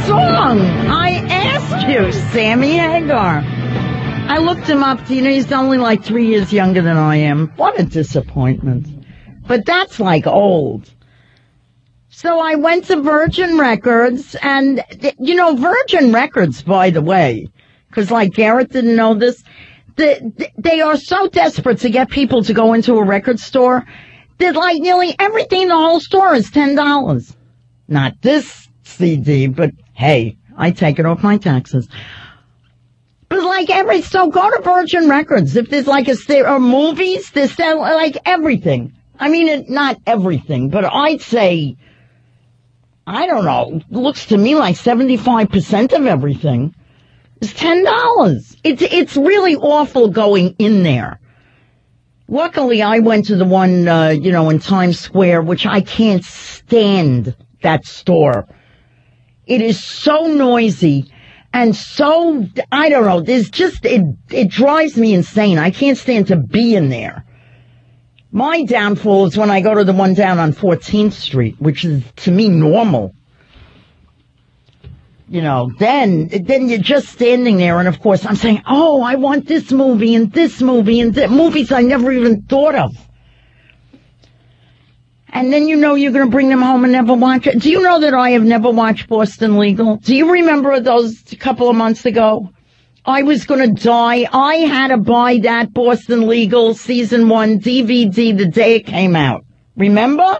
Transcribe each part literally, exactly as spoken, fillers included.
song. I asked you, Sammy Hagar. I looked him up. You know, he's only like three years younger than I am. What a disappointment. But that's like old. So I went to Virgin Records, and, you know, Virgin Records, by the way, because like Garrett didn't know this, the, they are so desperate to get people to go into a record store that like nearly everything in the whole store is ten dollars. Not this C D, but hey, I take it off my taxes. But like every, so go to Virgin Records. If there's like a, or movies, there's like everything. I mean, it, not everything, but I'd say, I don't know, looks to me like seventy-five percent of everything is ten dollars. It's, it's really awful going in there. Luckily, I went to the one, uh, you know, in Times Square, which I can't stand that store. It is so noisy and so, I don't know, there's just, it, it drives me insane. I can't stand to be in there. My downfall is when I go to the one down on fourteenth Street, which is, to me, normal. You know, then, then you're just standing there, and of course I'm saying, oh, I want this movie, and this movie, and th- movies I never even thought of. And then you know you're going to bring them home and never watch it. Do you know that I have never watched Boston Legal? Do you remember those a couple of months ago? I was going to die. I had to buy that Boston Legal season one D V D the day it came out. Remember?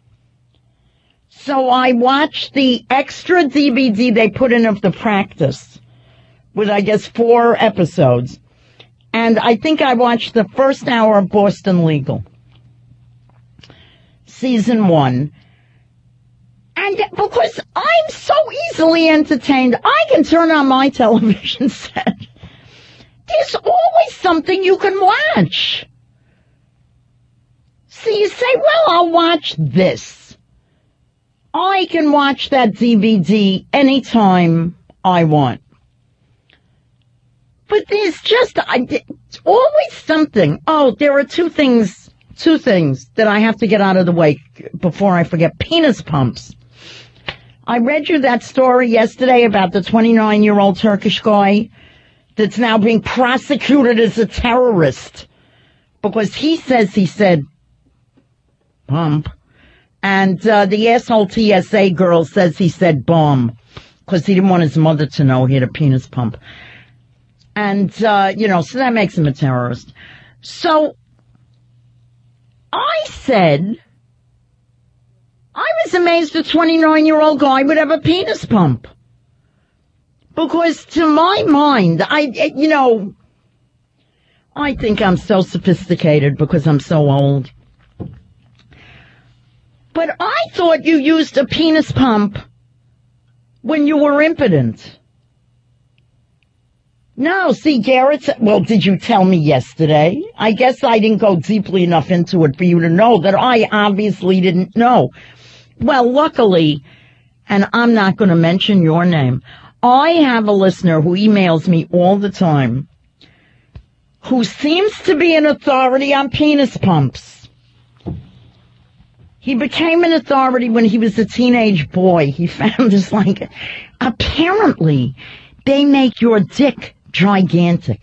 So I watched the extra D V D they put in of The Practice with, I guess, four episodes. And I think I watched the first hour of Boston Legal. Season one. And because I'm so easily entertained, I can turn on my television set. There's always something you can watch. So you say, well, I'll watch this. I can watch that D V D anytime I want. But there's just I, it's always something. Oh, there are two things, two things that I have to get out of the way before I forget. Penis pumps. I read you that story yesterday about the twenty-nine-year-old Turkish guy that's now being prosecuted as a terrorist because he says he said pump. And uh, the asshole T S A girl says he said bomb because he didn't want his mother to know he had a penis pump. And, uh, you know, so that makes him a terrorist. So I said I was amazed a twenty-nine-year-old guy would have a penis pump. Because to my mind, I, you know, I think I'm so sophisticated because I'm so old. But I thought you used a penis pump when you were impotent. No, see, Garrett, well, did you tell me yesterday? I guess I didn't go deeply enough into it for you to know that I obviously didn't know. Well, luckily, and I'm not going to mention your name, I have a listener who emails me all the time who seems to be an authority on penis pumps. He became an authority when he was a teenage boy. He found this like, apparently, they make your dick gigantic.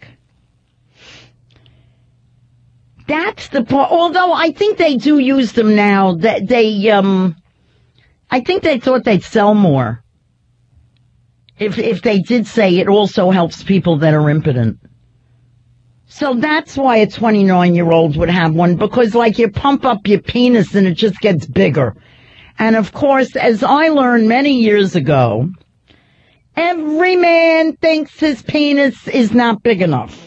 That's the part. Although I think they do use them now. That they, um, I think they thought they'd sell more. If if they did say it also helps people that are impotent. So that's why a twenty-nine-year-old would have one, because like you pump up your penis and it just gets bigger. And of course, as I learned many years ago, every man thinks his penis is not big enough.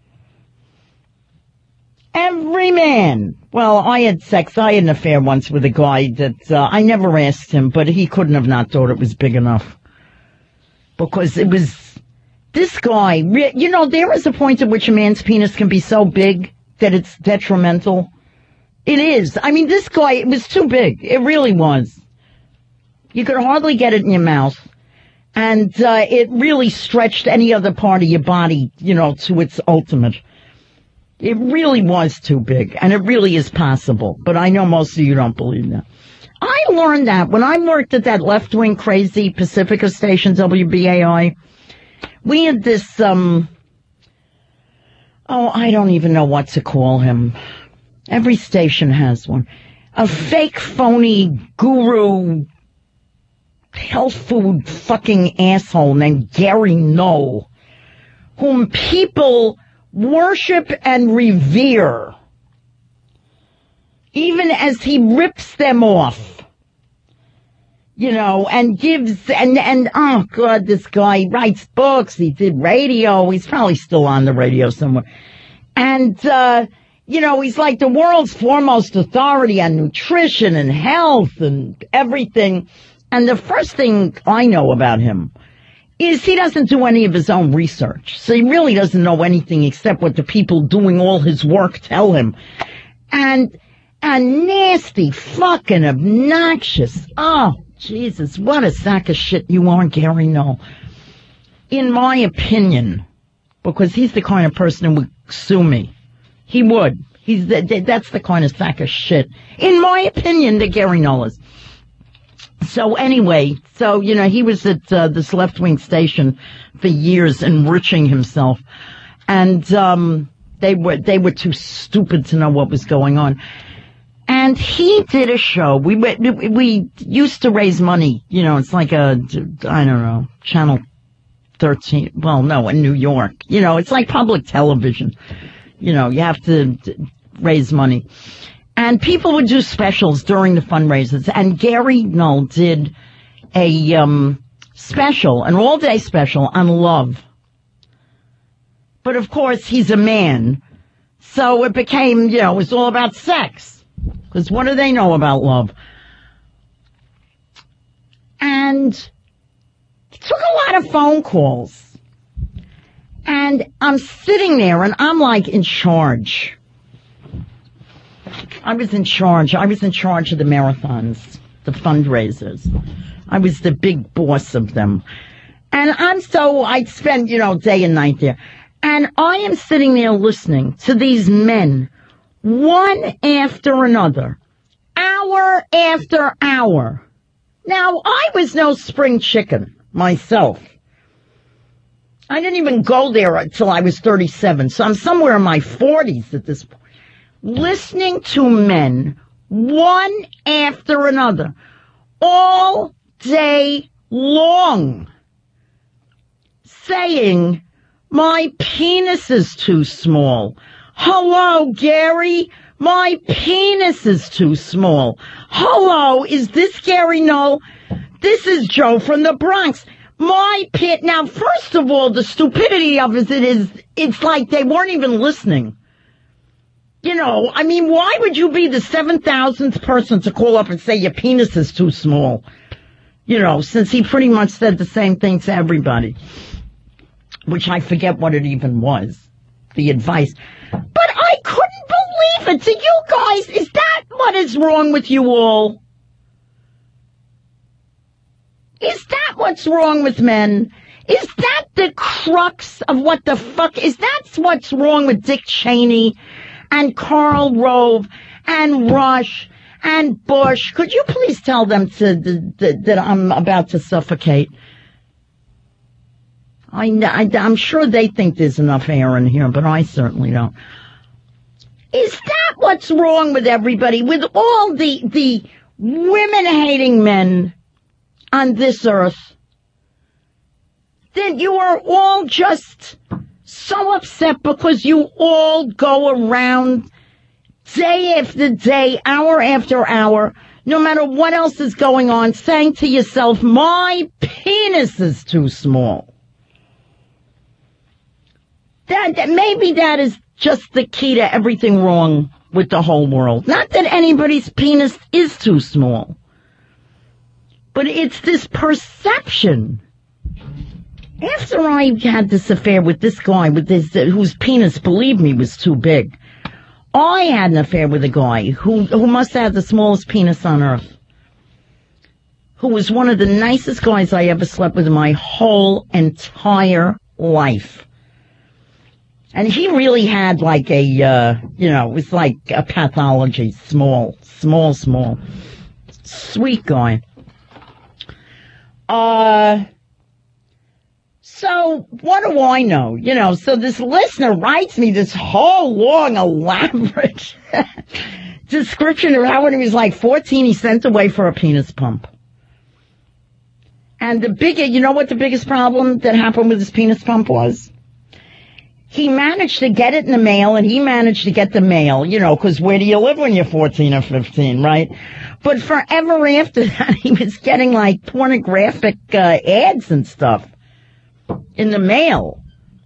Every man. Well, I had sex. I had an affair once with a guy that uh, I never asked him, but he couldn't have not thought it was big enough. Because it was, this guy, you know, there is a point at which a man's penis can be so big that it's detrimental. It is. I mean, this guy, it was too big. It really was. You could hardly get it in your mouth. And uh, it really stretched any other part of your body, you know, to its ultimate. It really was too big, and it really is possible. But I know most of you don't believe that. I learned that when I worked at that left-wing crazy Pacifica station, W B A I. We had this, um, oh, I don't even know what to call him. Every station has one. A fake, phony guru, health food fucking asshole named Gary Null, whom people worship and revere, even as he rips them off. You know, and gives, and, and, oh God, this guy writes books, he did radio, he's probably still on the radio somewhere. And, uh, you know, he's like the world's foremost authority on nutrition and health and everything. And the first thing I know about him is he doesn't do any of his own research. So he really doesn't know anything except what the people doing all his work tell him. And, and nasty, fucking obnoxious, oh, Jesus, what a sack of shit you are, Gary Null. In my opinion, because he's the kind of person who would sue me. He would. He's the, that's the kind of sack of shit. In my opinion, that Gary Null is. So anyway, so, you know, he was at uh, this left-wing station for years enriching himself. And um they were they were too stupid to know what was going on. And he did a show. We we used to raise money. You know, it's like a, I don't know, Channel thirteen. Well, no, in New York. You know, it's like public television. You know, you have to raise money. And people would do specials during the fundraisers. And Gary Null did a um special, an all-day special on love. But, of course, he's a man. So it became, you know, it was all about sex. Because what do they know about love? And he took a lot of phone calls. And I'm sitting there and I'm like in charge. I was in charge. I was in charge of the marathons, the fundraisers. I was the big boss of them. And I'm so, I'd spend, you know, day and night there. And I am sitting there listening to these men, one after another, hour after hour. Now, I was no spring chicken myself. I didn't even go there until I was thirty-seven, so I'm somewhere in my forties at this point. Listening to men, one after another, all day long, saying, my penis is too small. Hello, Gary. My penis is too small. Hello, is this Gary Null? This is Joe from the Bronx. My pit. Now, first of all, the stupidity of it is, it's like they weren't even listening. You know, I mean, why would you be the seven thousandth person to call up and say your penis is too small? You know, since he pretty much said the same thing to everybody. Which I forget what it even was. The advice. But I couldn't believe it. To you guys, is that what is wrong with you all? Is that what's wrong with men? Is that the crux of what the fuck? Is that what's wrong with Dick Cheney and Karl Rove and Rush and Bush? Could you please tell them to, that, that I'm about to suffocate? I, I, I'm sure they think there's enough air in here, but I certainly don't. Is that what's wrong with everybody? With all the, the women-hating men on this earth? That you are all just so upset because you all go around day after day, hour after hour, no matter what else is going on, saying to yourself, my penis is too small. That, that maybe that is just the key to everything wrong with the whole world. Not that anybody's penis is too small, but it's this perception. After I had this affair with this guy, with this uh, whose penis, believe me, was too big, I had an affair with a guy who who must have the smallest penis on earth, who was one of the nicest guys I ever slept with in my whole entire life. And he really had like a, uh, you know, it was like a pathology, small, small, small. Sweet guy. Uh, so what do I know? You know, so this listener writes me this whole long, elaborate description of how when he was like fourteen, he sent away for a penis pump. And the biggest, you know what the biggest problem that happened with his penis pump was? He managed to get it in the mail, and he managed to get the mail, you know, because where do you live when you're fourteen or fifteen, right? But forever after that, he was getting, like, pornographic uh, ads and stuff in the mail.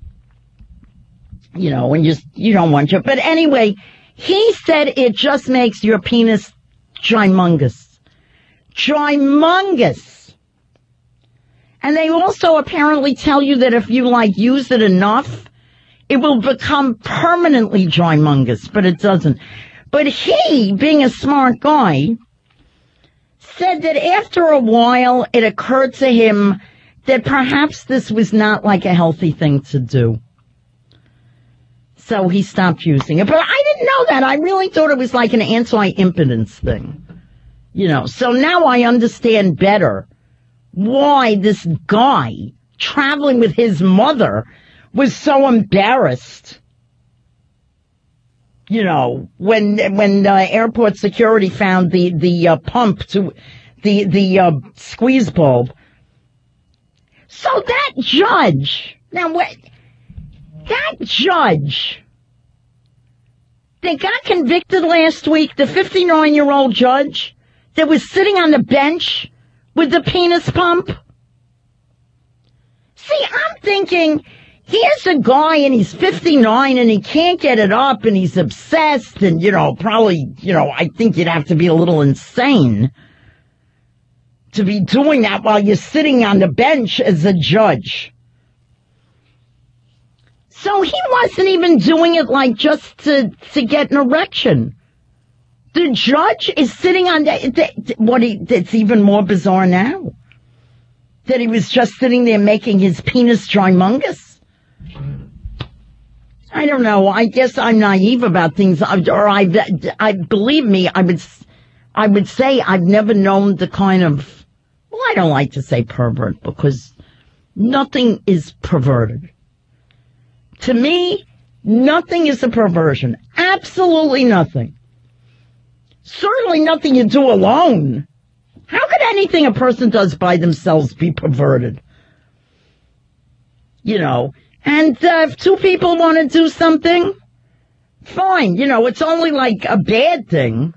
You know, and just, you don't want to. But anyway, he said it just makes your penis gymongous. Gymongous. And they also apparently tell you that if you, like, use it enough, it will become permanently gymongous, but it doesn't. But he, being a smart guy, said that after a while it occurred to him that perhaps this was not like a healthy thing to do. So he stopped using it. But I didn't know that. I really thought it was like an anti-impotence thing. You know, so now I understand better why this guy traveling with his mother was so embarrassed, you know, when when uh, airport security found the the uh, pump to the the uh, squeeze bulb. So that judge, now what? That judge that got convicted last week, the fifty-nine-year-old judge that was sitting on the bench with the penis pump. See, I'm thinking, here's a guy and he's fifty-nine and he can't get it up and he's obsessed and, you know, probably, you know, I think you'd have to be a little insane to be doing that while you're sitting on the bench as a judge. So he wasn't even doing it like just to, to get an erection. The judge is sitting on that, what he, it's even more bizarre now. That he was just sitting there making his penis gymongous. I don't know. I guess I'm naive about things, or I, I believe me. I would, I would say I've never known the kind of. Well, I don't like to say pervert because nothing is perverted. To me, nothing is a perversion. Absolutely nothing. Certainly nothing you do alone. How could anything a person does by themselves be perverted? You know. And uh, if two people want to do something, fine. You know, it's only like a bad thing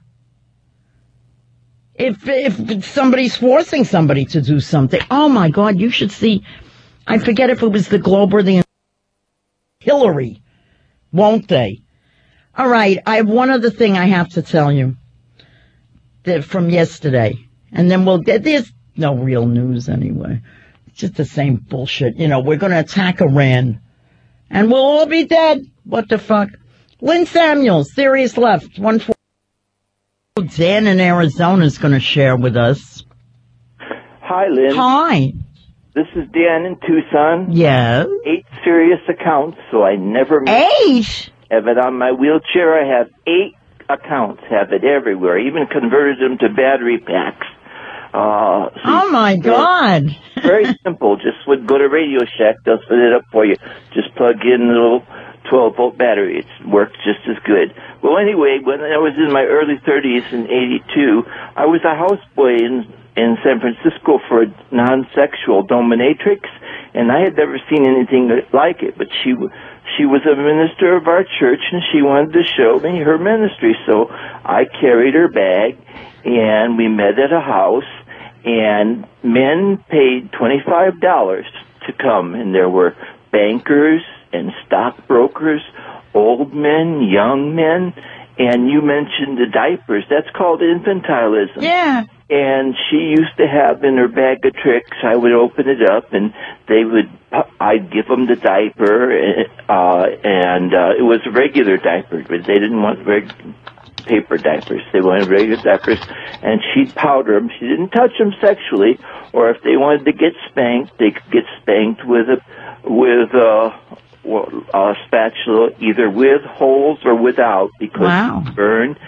if if somebody's forcing somebody to do something. Oh, my God, you should see. I forget if it was the Globe or the Hillary, won't they? All right, I have one other thing I have to tell you that from yesterday. And then we'll get, there's no real news anyway. It's just the same bullshit. You know, we're going to attack Iran. And we'll all be dead. What the fuck? Lynn Samuels, Sirius Left, one four. Dan in Arizona is going to share with us. Hi, Lynn. Hi. This is Dan in Tucson. Yes. Eight Sirius accounts, so I never... Eight? Have it on my wheelchair. I have eight accounts, have it everywhere. Even converted them to battery packs. Uh, so oh, my God. Very simple. Just would go to Radio Shack. They'll set it up for you. Just plug in a little twelve-volt battery. It works just as good. Well, anyway, when I was in my early thirties in eighty-two, I was a houseboy in, in San Francisco for a non-sexual dominatrix, and I had never seen anything like it, but she she was a minister of our church, and she wanted to show me her ministry, so I carried her bag, and we met at a house, and men paid twenty-five dollars to come, and there were bankers and stockbrokers, old men, young men, and you mentioned the diapers. That's called infantilism. Yeah. And she used to have in her bag of tricks, I would open it up, and they would, I'd give them the diaper, uh, and uh, it was regular diapers, but they didn't want reg- paper diapers. They wanted regular diapers, and she'd powder them. She didn't touch them sexually, or if they wanted to get spanked, they could get spanked with a, with a, a spatula, either with holes or without, because wow. it burned.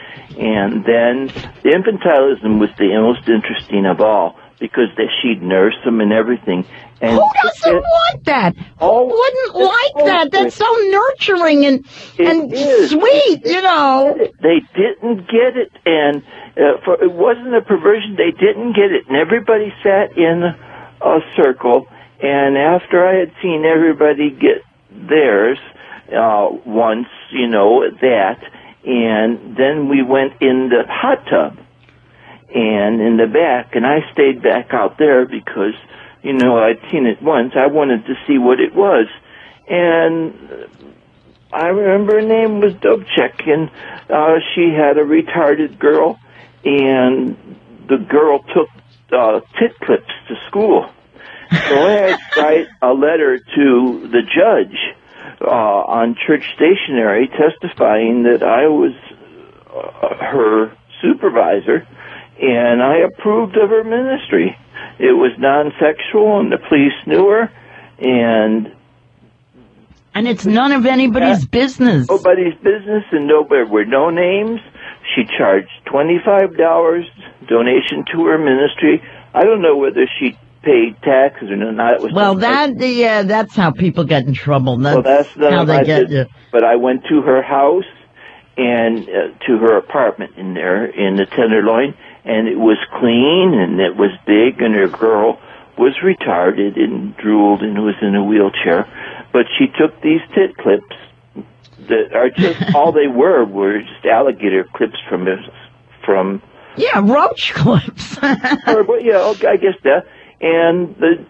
And then the infantilism was the most interesting of all, because they, she'd nurse them and everything. And who doesn't it, want that? Oh, who wouldn't like that? That's so nurturing and and is. sweet, you know. They didn't get it, and uh, for, it wasn't a perversion. They didn't get it, and everybody sat in a circle. And after I had seen everybody get theirs uh, once, you know, that, and then we went in the hot tub. And in the back, and I stayed back out there because, you know, I'd seen it once. I wanted to see what it was. And I remember her name was Dobchek, and uh, she had a retarded girl, and the girl took uh, tit clips to school. So I had to write a letter to the judge uh, on church stationery testifying that I was uh, her supervisor, and I approved of her ministry. It was non-sexual, and the police knew her, and... And it's none of anybody's business. Nobody's business, and no, there were no names. She charged twenty-five dollars donation to her ministry. I don't know whether she paid taxes or not. It was well, that yeah, that's how people get in trouble. That's, well, that's how they get you. But I went to her house and uh, to her apartment in there in the Tenderloin, and it was clean, and it was big, and her girl was retarded and drooled and was in a wheelchair. But she took these tit clips that are just, all they were were just alligator clips from, from... Yeah, roach clips. or, but, yeah, okay, I guess that. And the,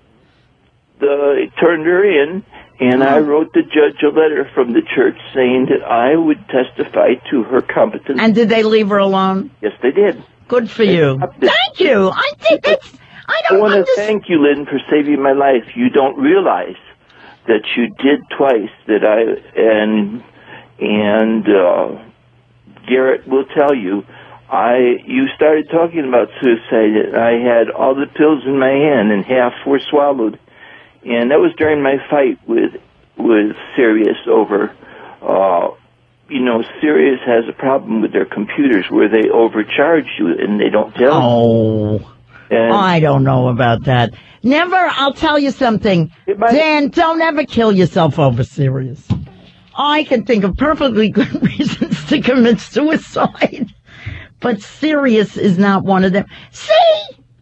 the, turned her in, and I wrote the judge a letter from the church saying that I would testify to her competence. And did they leave her alone? Yes, they did. Good for you. Thank you. I think that's, I don't I want to understand. thank you, Lynn, for saving my life. You don't realize that you did twice that I, and, and, uh, Garrett will tell you, I, you started talking about suicide, and I had all the pills in my hand and half were swallowed. And that was during my fight with, with Sirius over, uh, you know, Sirius has a problem with their computers where they overcharge you and they don't tell you. Oh. And I don't know about that. Never, I'll tell you something. Dan, don't ever kill yourself over Sirius. I can think of perfectly good reasons to commit suicide. But Sirius is not one of them. See?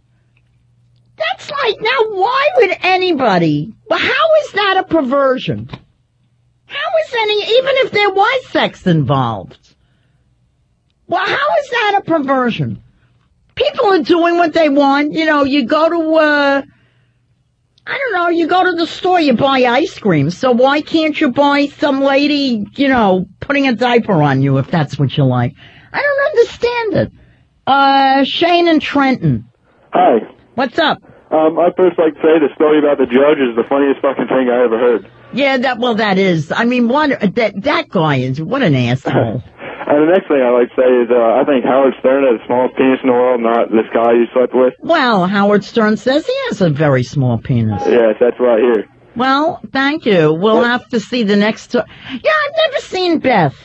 That's like, now why would anybody, well, how is that a perversion? How is any, even if there was sex involved? Well, how is that a perversion? People are doing what they want. You know, you go to, uh, I don't know, you go to the store, you buy ice cream. So why can't you buy some lady, you know, putting a diaper on you if that's what you like? I don't understand it. Uh, Shane and Trenton. Hi. What's up? Um, I'd first like to say the story about the judge is the funniest fucking thing I ever heard. Yeah, that, well, that is. I mean, what, that, that guy is, what an asshole. And the next thing I'd like to say is, uh, I think Howard Stern has the smallest penis in the world, not this guy you slept with. Well, Howard Stern says he has a very small penis. Yes, that's right here. Well, thank you. We'll What? have to see the next. To- yeah, I've never seen Beth.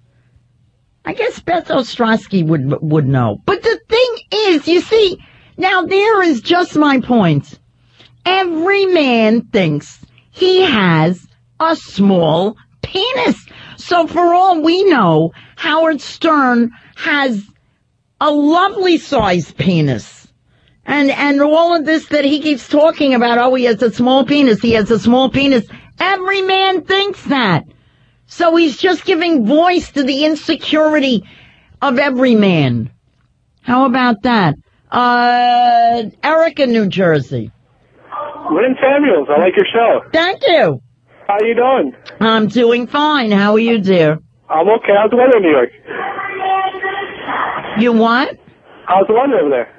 I guess Beth Ostrowski would would know. But the thing is, you see, now there is just my point. Every man thinks he has a small penis. So for all we know, Howard Stern has a lovely sized penis. And, and all of this that he keeps talking about, oh, he has a small penis, he has a small penis. Every man thinks that. So he's just giving voice to the insecurity of every man. How about that? Uh, Eric in New Jersey. Lynn Samuels, I like your show. Thank you. How you doing? I'm doing fine. How are you, dear? I'm okay. How's the weather in New York? You what? How's the weather over there?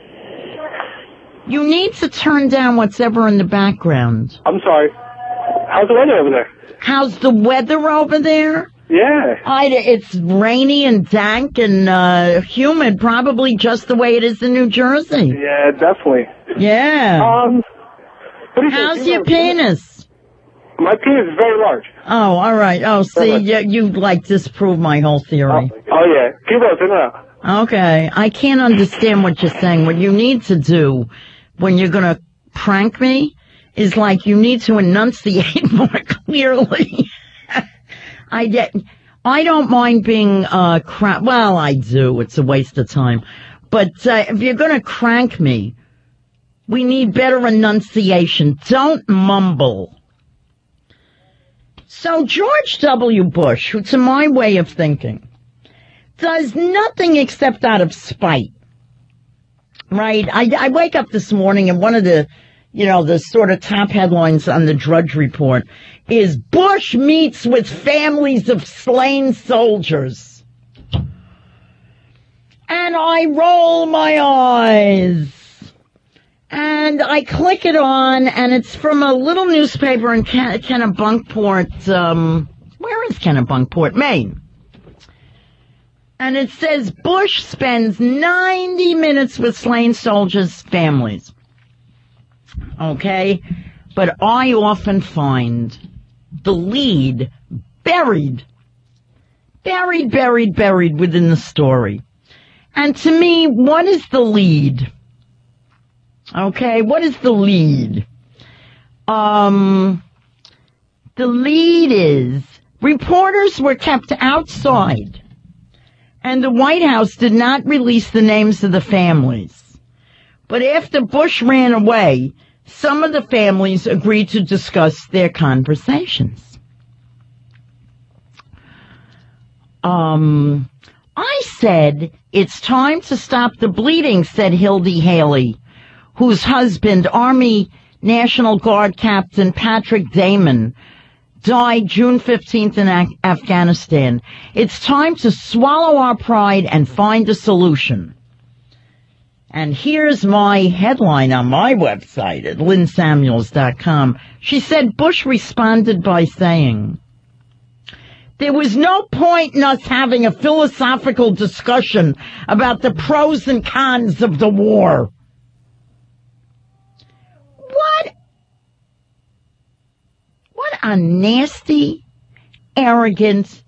You need to turn down what's ever in the background. I'm sorry. How's the weather over there? How's the weather over there? Yeah. I, it's rainy and dank and uh, humid, probably just the way it is in New Jersey. Yeah, definitely. Yeah. Um, what do you How's think? your penis? My penis is very large. Oh, all right. Oh, see, you, you like disprove my whole theory. Oh, Oh, yeah. Keep listening now. Okay. I can't understand what you're saying. What you need to do when you're going to prank me is like you need to enunciate more clearly. I get, I don't mind being, uh, cra- well, I do. It's a waste of time. But, uh, if you're going to crank me, we need better enunciation. Don't mumble. So George W. Bush, who to my way of thinking, does nothing except out of spite. Right? I, I wake up this morning and one of the, you know, the sort of top headlines on the Drudge Report is Bush meets with families of slain soldiers. And I roll my eyes. And I click it on, and it's from a little newspaper in Ken- Kennebunkport, um, where is Kennebunkport? Maine. And it says Bush spends ninety minutes with slain soldiers' families. Okay? But I often find the lead buried, buried, buried, buried within the story. And to me, what is the lead? Okay, what is the lead? Um, the lead is reporters were kept outside, and the White House did not release the names of the families. But after Bush ran away, some of the families agreed to discuss their conversations. Um, I said, it's time to stop the bleeding, said Hildy Haley, whose husband, Army National Guard Captain Patrick Damon, died June fifteenth in Af- Afghanistan. It's time to swallow our pride and find a solution. And here's my headline on my website at lynn samuels dot com. She said Bush responded by saying, there was no point in us having a philosophical discussion about the pros and cons of the war. What, what a nasty, arrogant,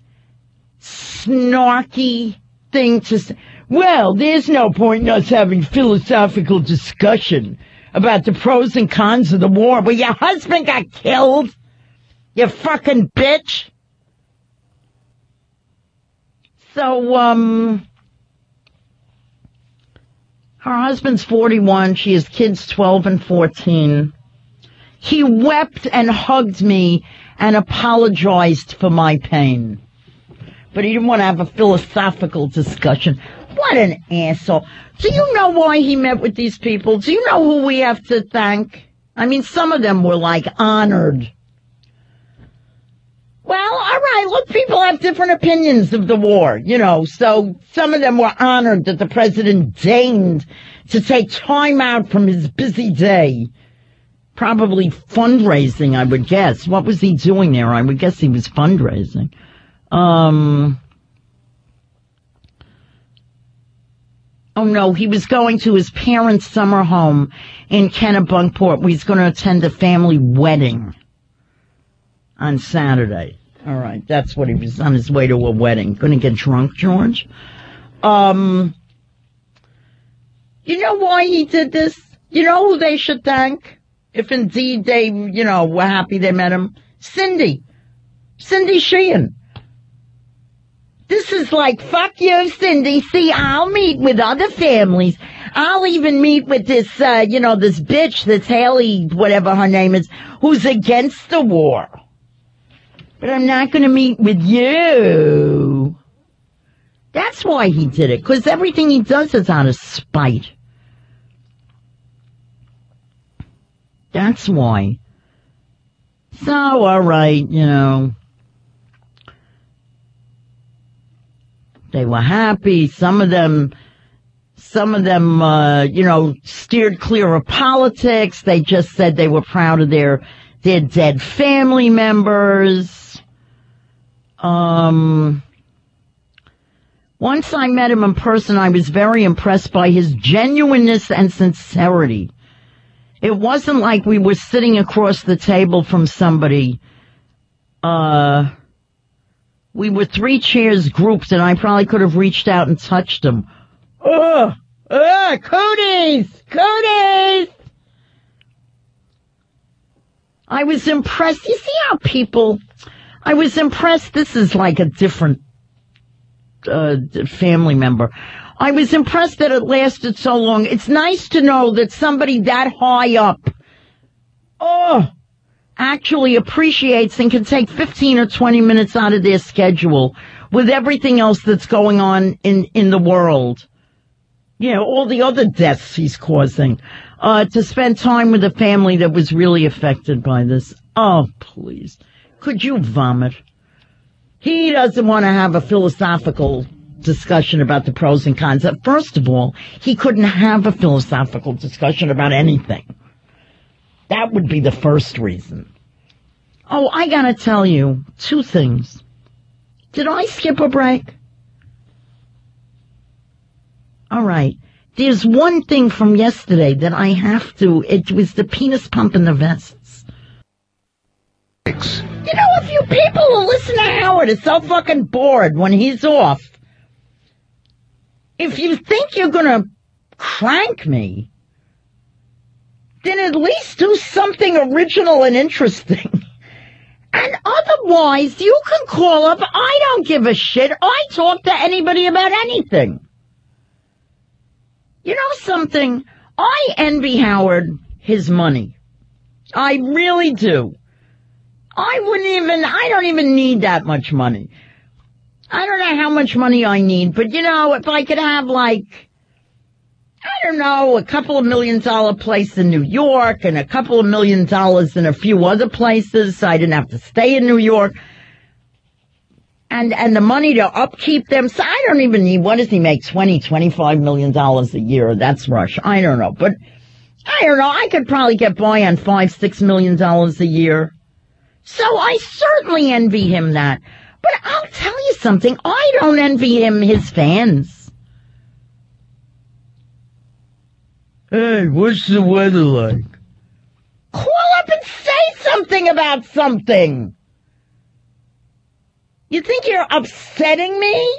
snarky thing to say. Well, there's no point in us having philosophical discussion about the pros and cons of the war. Well, your husband got killed, you fucking bitch. So, um, her husband's forty-one. She has kids twelve and fourteen. He wept and hugged me and apologized for my pain. But he didn't want to have a philosophical discussion. What an asshole. Do you know why he met with these people? Do you know who we have to thank? I mean, some of them were like honored. Well, all right, look, people have different opinions of the war, you know, so some of them were honored that the president deigned to take time out from his busy day. Probably fundraising, I would guess. What was he doing there? I would guess he was fundraising. Um, oh no, he was going to his parents' summer home in Kennebunkport, where he's going to attend a family wedding on Saturday. All right, that's what he was on his way to a wedding. Going to get drunk, George? Um, you know why he did this? You know who they should thank? If indeed they, you know, were happy they met him? Cindy. Cindy Sheehan. This is like, fuck you, Cindy. See, I'll meet with other families. I'll even meet with this, uh, you know, this bitch, this Haley, whatever her name is, who's against the war. But I'm not going to meet with you. That's why he did it, because everything he does is out of spite. That's why. So, all right, you know. They were happy. Some of them, some of them, uh, you know, steered clear of politics. They just said they were proud of their, their dead family members. Um, once I met him in person, I was very impressed by his genuineness and sincerity. It wasn't like we were sitting across the table from somebody, uh, We were three chairs grouped, and I probably could have reached out and touched him. Ugh! Ugh! Cooties! Cooties! I was impressed. You see how people... I was impressed. This is like a different uh, family member. I was impressed that it lasted so long. It's nice to know that somebody that high up, oh, actually appreciates and can take fifteen or twenty minutes out of their schedule with everything else that's going on in, in the world. You know, all the other deaths he's causing, uh, to spend time with a family that was really affected by this. Oh, please. Could you vomit? He doesn't want to have a philosophical discussion about the pros and cons. First of all, he couldn't have a philosophical discussion about anything. That would be the first reason. Oh, I gotta tell you two things. Did I skip a break? All right. There's one thing from yesterday that I have to, it was the penis pump in the vests. You know, if you people who listen to Howard are so fucking bored when he's off, if you think you're gonna crank me, then at least do something original and interesting. And otherwise, you can call up. I don't give a shit. I talk to anybody about anything. You know something? I envy Howard his money. I really do. I wouldn't even, I don't even need that much money. I don't know how much money I need, but you know, if I could have like, I don't know, a couple of million dollar place in New York and a couple of million dollars in a few other places so I didn't have to stay in New York. And, and the money to upkeep them. So I don't even need, what does he make? twenty, twenty-five million dollars a year. That's Rush. I don't know. But I don't know. I could probably get by on five, six million dollars a year. So I certainly envy him that. But I'll tell you something. I don't envy him his fans. Hey, what's the weather like? Call up and say something about something. You think you're upsetting me?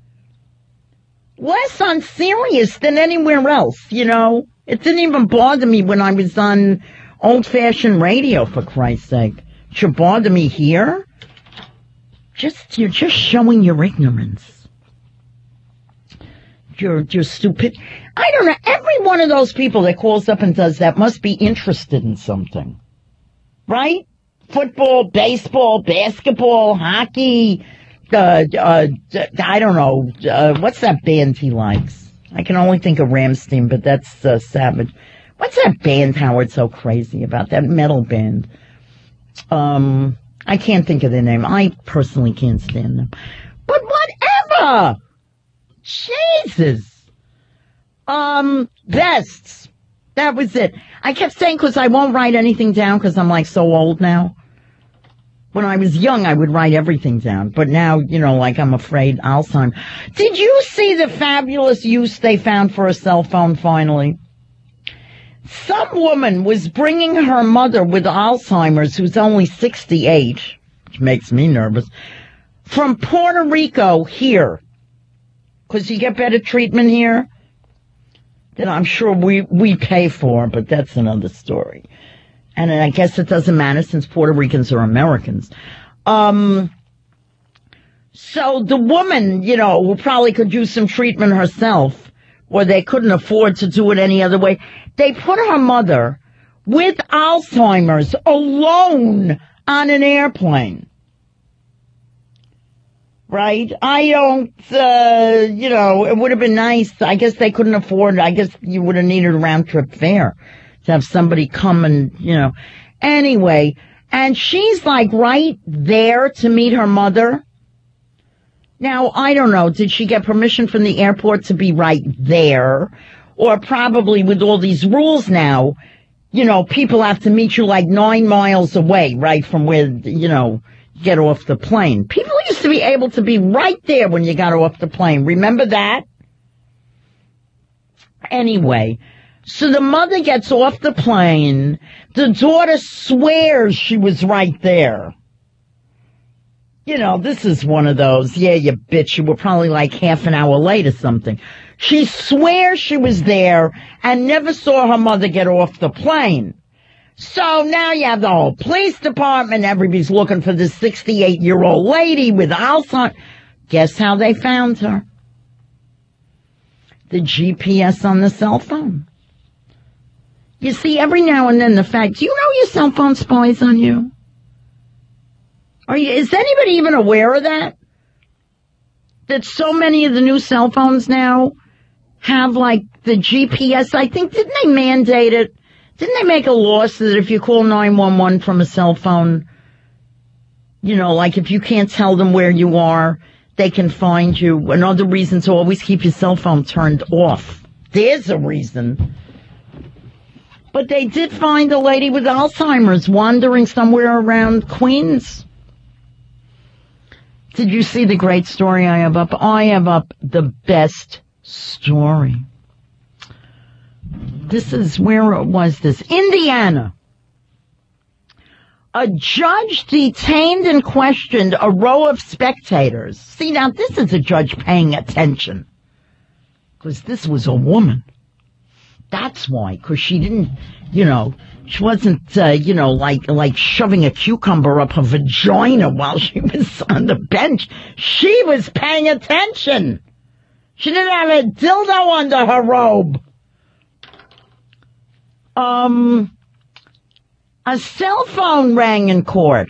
Less on serious than anywhere else, you know? It didn't even bother me when I was on old-fashioned radio, for Christ's sake. It should bother me here? Just, you're just showing your ignorance. You're, you're stupid. I don't know, every one of those people that calls up and does that must be interested in something. Right? Football, baseball, basketball, hockey, uh, uh, I don't know, uh, what's that band he likes? I can only think of Rammstein, but that's, uh, Savage. What's that band Howard's so crazy about? That metal band. Um, I can't think of their name. I personally can't stand them. But whatever! Jesus! Um, vests. That was it. I kept saying because I won't write anything down because I'm like so old now. When I was young, I would write everything down. But now, you know, like I'm afraid Alzheimer's. Did you see the fabulous use they found for a cell phone finally? Some woman was bringing her mother with Alzheimer's, who's only sixty-eight, which makes me nervous, from Puerto Rico here. Because you get better treatment here that I'm sure we, we pay for, but that's another story. And I guess it doesn't matter since Puerto Ricans are Americans. Um, so the woman, you know, who probably could use some treatment herself, or they couldn't afford to do it any other way, they put her mother with Alzheimer's alone on an airplane. Right? I don't, uh, you know, it would have been nice. I guess they couldn't afford, I guess you would have needed a round trip fare to have somebody come and, you know. Anyway, and she's like right there to meet her mother. Now, I don't know, did she get permission from the airport to be right there? Or probably with all these rules now, you know, people have to meet you like nine miles away, right, from where, you know, get off the plane. People used to be able to be right there when you got off the plane. Remember that? Anyway, so the mother gets off the plane. The daughter swears she was right there. You know, this is one of those, yeah, you bitch, you were probably like half an hour late or something. She swears she was there and never saw her mother get off the plane. So now you have the whole police department, everybody's looking for this sixty-eight-year-old lady with Alzheimer's. Guess how they found her? The G P S on the cell phone. You see, every now and then the fact, do you know your cell phone spies on you? Are you, is anybody even aware of that? That so many of the new cell phones now have, like, the G P S. I think, didn't they mandate it? Didn't they make a law so that if you call nine one one from a cell phone, you know, like if you can't tell them where you are, they can find you. Another reason to always keep your cell phone turned off. There's a reason. But they did find a lady with Alzheimer's wandering somewhere around Queens. Did you see the great story I have up? I have up the best story. This is, where was this? Indiana. A judge detained and questioned a row of spectators. See, now this is a judge paying attention. Because this was a woman. That's why, because she didn't, you know, she wasn't, uh, you know, like, like shoving a cucumber up her vagina while she was on the bench. She was paying attention. She didn't have a dildo under her robe. Um, a cell phone rang in court.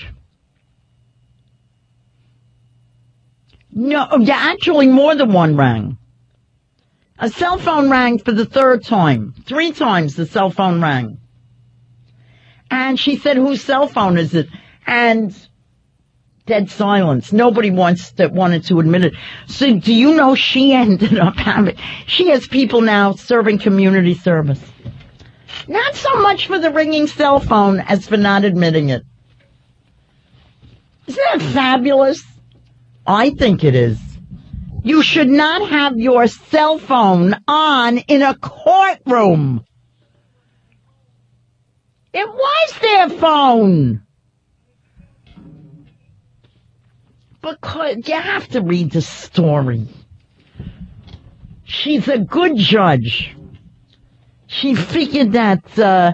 No, yeah, actually more than one rang. A cell phone rang for the third time. Three times the cell phone rang. And she said, whose cell phone is it? And dead silence. Nobody wants that wanted to admit it. So do you know she ended up having, she has people now serving community service. Not so much for the ringing cell phone as for not admitting it. Isn't that fabulous? I think it is. You should not have your cell phone on in a courtroom. It was their phone. Because you have to read the story. She's a good judge. She figured that, uh,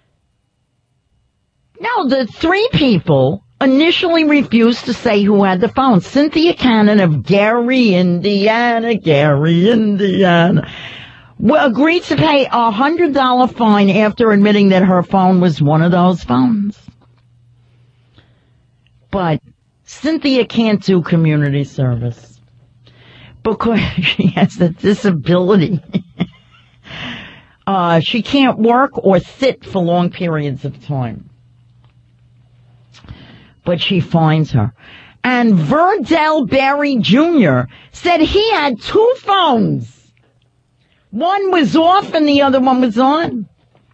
no, the three people initially refused to say who had the phone. Cynthia Cannon of Gary, Indiana, Gary, Indiana, agreed to pay a one hundred dollars fine after admitting that her phone was one of those phones. But Cynthia can't do community service because she has a disability. uh, she can't work or sit for long periods of time. But she finds her. And Verdell Barry Junior said he had two phones. One was off and the other one was on.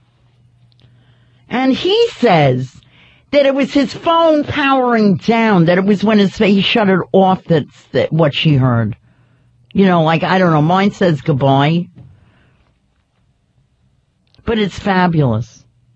And he says that it was his phone powering down, that it was when his, he shut it off that's that what she heard. You know, like, I don't know, mine says goodbye. But it's fabulous.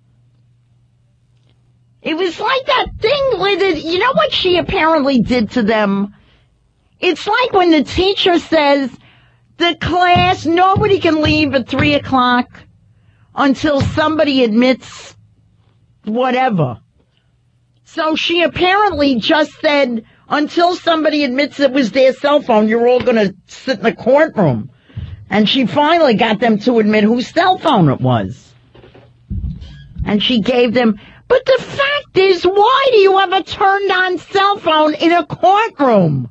It was like that thing with it. You know what she apparently did to them? It's like when the teacher says, the class, nobody can leave at three o'clock until somebody admits whatever. So she apparently just said, until somebody admits it was their cell phone, you're all going to sit in the courtroom. And she finally got them to admit whose cell phone it was. And she gave them... But the fact is, why do you have a turned-on cell phone in a courtroom?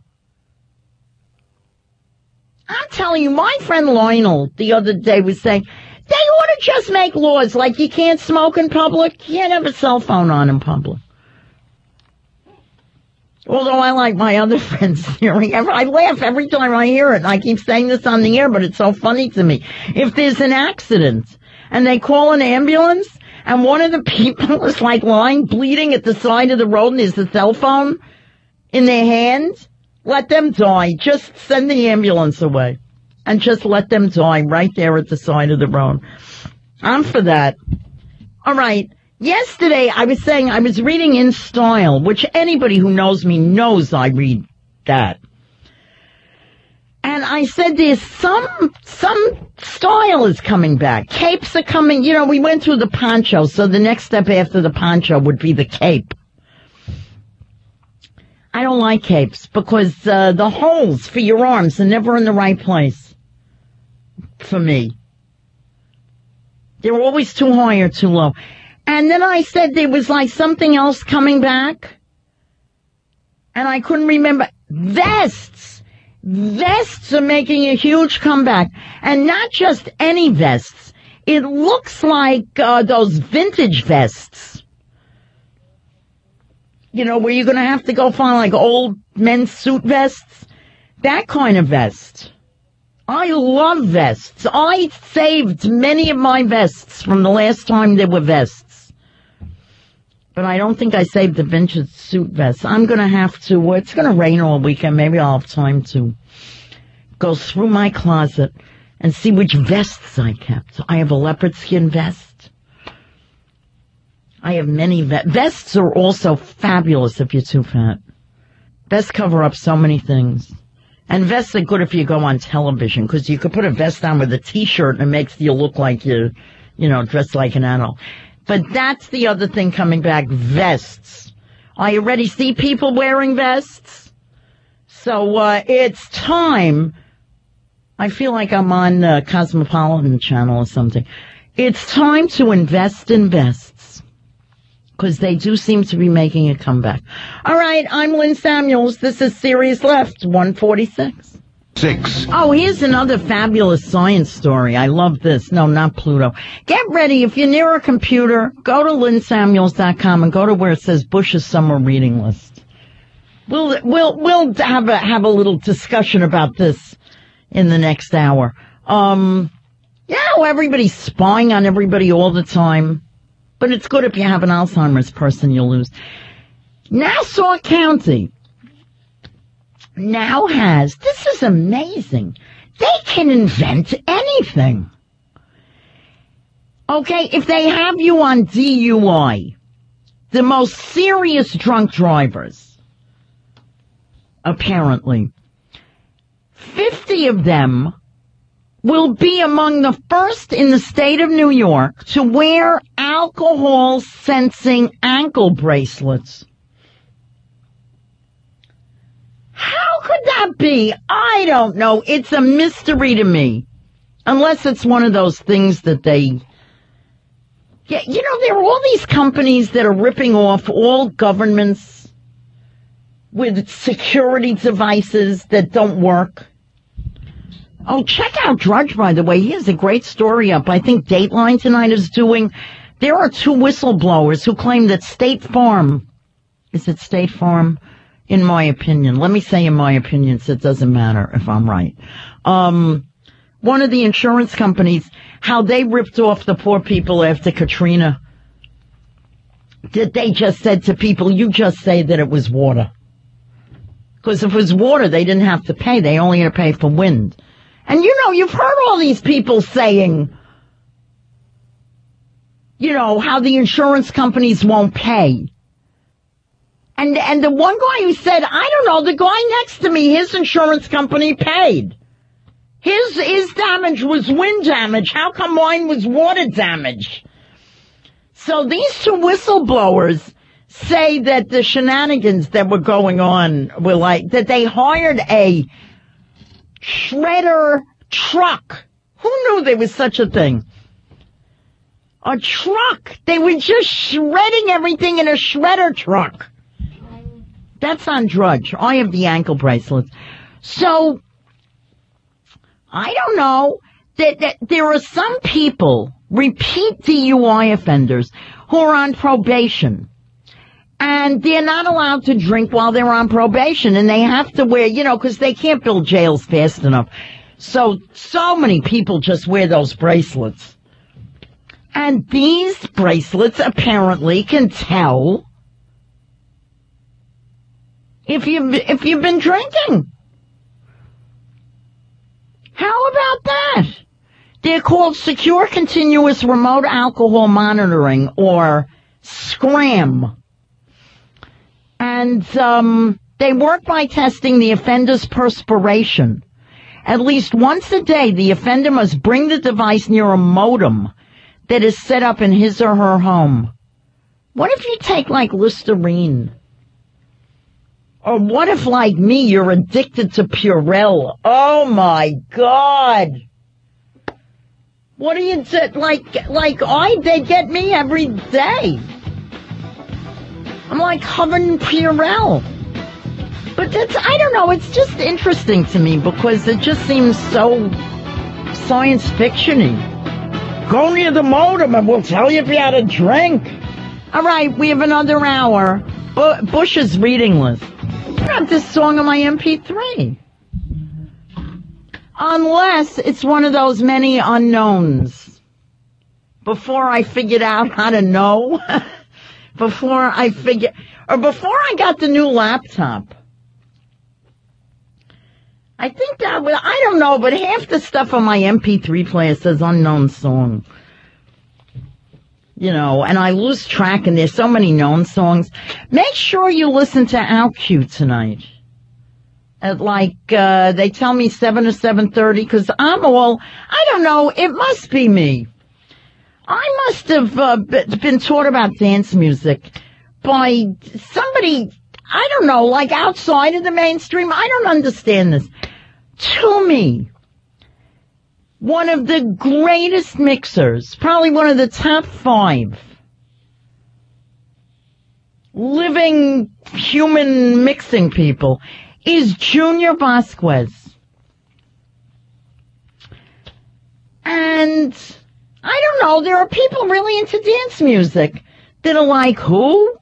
I'm telling you, my friend Lionel the other day was saying, they ought to just make laws like you can't smoke in public, you can't have a cell phone on in public. Although I like my other friend's theory. I laugh every time I hear it, and I keep saying this on the air, but it's so funny to me. If there's an accident, and they call an ambulance, and one of the people is like lying bleeding at the side of the road and there's a cell phone in their hand, let them die. Just send the ambulance away and just let them die right there at the side of the road. I'm for that. All right. Yesterday, I was saying I was reading In Style, which anybody who knows me knows I read that. And I said there's some, some style is coming back. Capes are coming. You know, we went through the poncho, so the next step after the poncho would be the cape. I don't like capes because uh, the holes for your arms are never in the right place for me. They're always too high or too low. And then I said there was like something else coming back. And I couldn't remember. Vests. Vests are making a huge comeback. And not just any vests. It looks like uh, those vintage vests. You know, where you're going to have to go find like old men's suit vests. That kind of vest. I love vests. I saved many of my vests from the last time there were vests. But I don't think I saved the vintage suit vests. I'm going to have to, it's going to rain all weekend. Maybe I'll have time to go through my closet and see which vests I kept. I have a leopard skin vest. I have many vests. Vests are also fabulous if you're too fat. Vests cover up so many things. And vests are good if you go on television, because you could put a vest on with a t-shirt and it makes you look like you're, you know, dressed like an adult. But that's the other thing coming back, vests. I already see people wearing vests. So, uh, it's time. I feel like I'm on uh, Cosmopolitan Channel or something. It's time to invest in vests. Because they do seem to be making a comeback. All right, I'm Lynn Samuels. This is Sirius Left, one forty-six. Six. Oh, here's another fabulous science story. I love this. No, not Pluto. Get ready. If you're near a computer, go to lynn samuels dot com and go to where it says Bush's Summer Reading List. We'll, we'll, we'll have a, have a little discussion about this in the next hour. Um, yeah, well, everybody's spying on everybody all the time. But it's good if you have an Alzheimer's person you'll lose. Nassau County now has, this is amazing, they can invent anything. Okay, if they have you on D U I, the most serious drunk drivers, apparently, fifty of them will be among the first in the state of New York to wear alcohol-sensing ankle bracelets. How could that be? I don't know. It's a mystery to me. Unless it's one of those things that they... Yeah, you know, there are all these companies that are ripping off all governments with security devices that don't work. Oh, check out Drudge, by the way. He has a great story up. I think Dateline tonight is doing. There are two whistleblowers who claim that State Farm, is it State Farm? In my opinion. Let me say in my opinion, so it doesn't matter if I'm right. Um, one of the insurance companies, how they ripped off the poor people after Katrina. That they just said to people, you just say that it was water. Because if it was water, they didn't have to pay. They only had to pay for wind. And you know, you've heard all these people saying, you know, how the insurance companies won't pay. And, and the one guy who said, I don't know, the guy next to me, his insurance company paid. His, his damage was wind damage. How come mine was water damage? So these two whistleblowers say that the shenanigans that were going on were like, that they hired a shredder truck. Who knew there was such a thing? A truck. They were just shredding everything in a shredder truck. That's on Drudge. I have the ankle bracelets. So, I don't know. That, that there are some people, repeat D U I offenders, who are on probation. And they're not allowed to drink while they're on probation. And they have to wear, you know, because they can't build jails fast enough. So, so many people just wear those bracelets. And these bracelets apparently can tell if you've, if you've been drinking. How about that? They're called Secure Continuous Remote Alcohol Monitoring, or Scram. And um, they work by testing the offender's perspiration. At least once a day, the offender must bring the device near a modem that is set up in his or her home. What if you take, like, Listerine? Or what if, like me, you're addicted to Purell? Oh, my God. What do you do? Like, like I, they get me every day. I'm like covered in Purell. But that's, I don't know, it's just interesting to me because it just seems so science fiction-y. Go near the modem and we'll tell you if you had a drink. All right, we have another hour. Bu- Bush's reading list. I have this song on my M P three. Unless it's one of those many unknowns. Before I figured out how to know. Before I figured, or before I got the new laptop. I think that was, I don't know, but half the stuff on my M P three player says unknown song. You know, and I lose track, and there's so many known songs. Make sure you listen to OutQ tonight. At like, uh, they tell me seven or seven thirty, because I'm all, I don't know, it must be me. I must have uh, been taught about dance music by somebody, I don't know, like outside of the mainstream. I don't understand this. To me, one of the greatest mixers, probably one of the top five living human mixing people, is Junior Vasquez. And I don't know, there are people really into dance music that are like, who?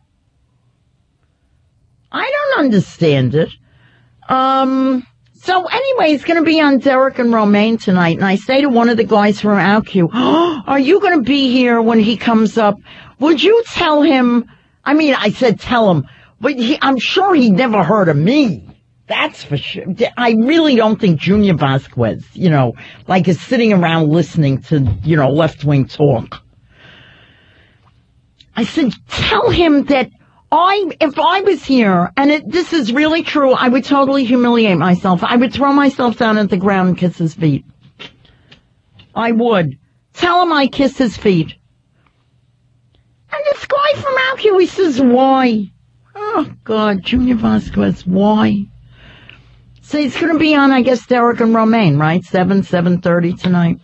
I don't understand it. Um, so anyway, he's going to be on Derek and Romaine tonight, and I say to one of the guys from OutQ, oh, are you going to be here when he comes up? Would you tell him, I mean, I said tell him, but he, I'm sure he never heard of me. That's for sure. I really don't think Junior Vasquez, you know, like is sitting around listening to, you know, left-wing talk. I said, tell him that I, if I was here, and it, this is really true, I would totally humiliate myself. I would throw myself down at the ground and kiss his feet. I would. Tell him I kiss his feet. And this guy from OutQ, he says, why? Oh, God, Junior Vasquez, why? So he's going to be on, I guess, Derek and Romaine, right? seven, seven thirty tonight.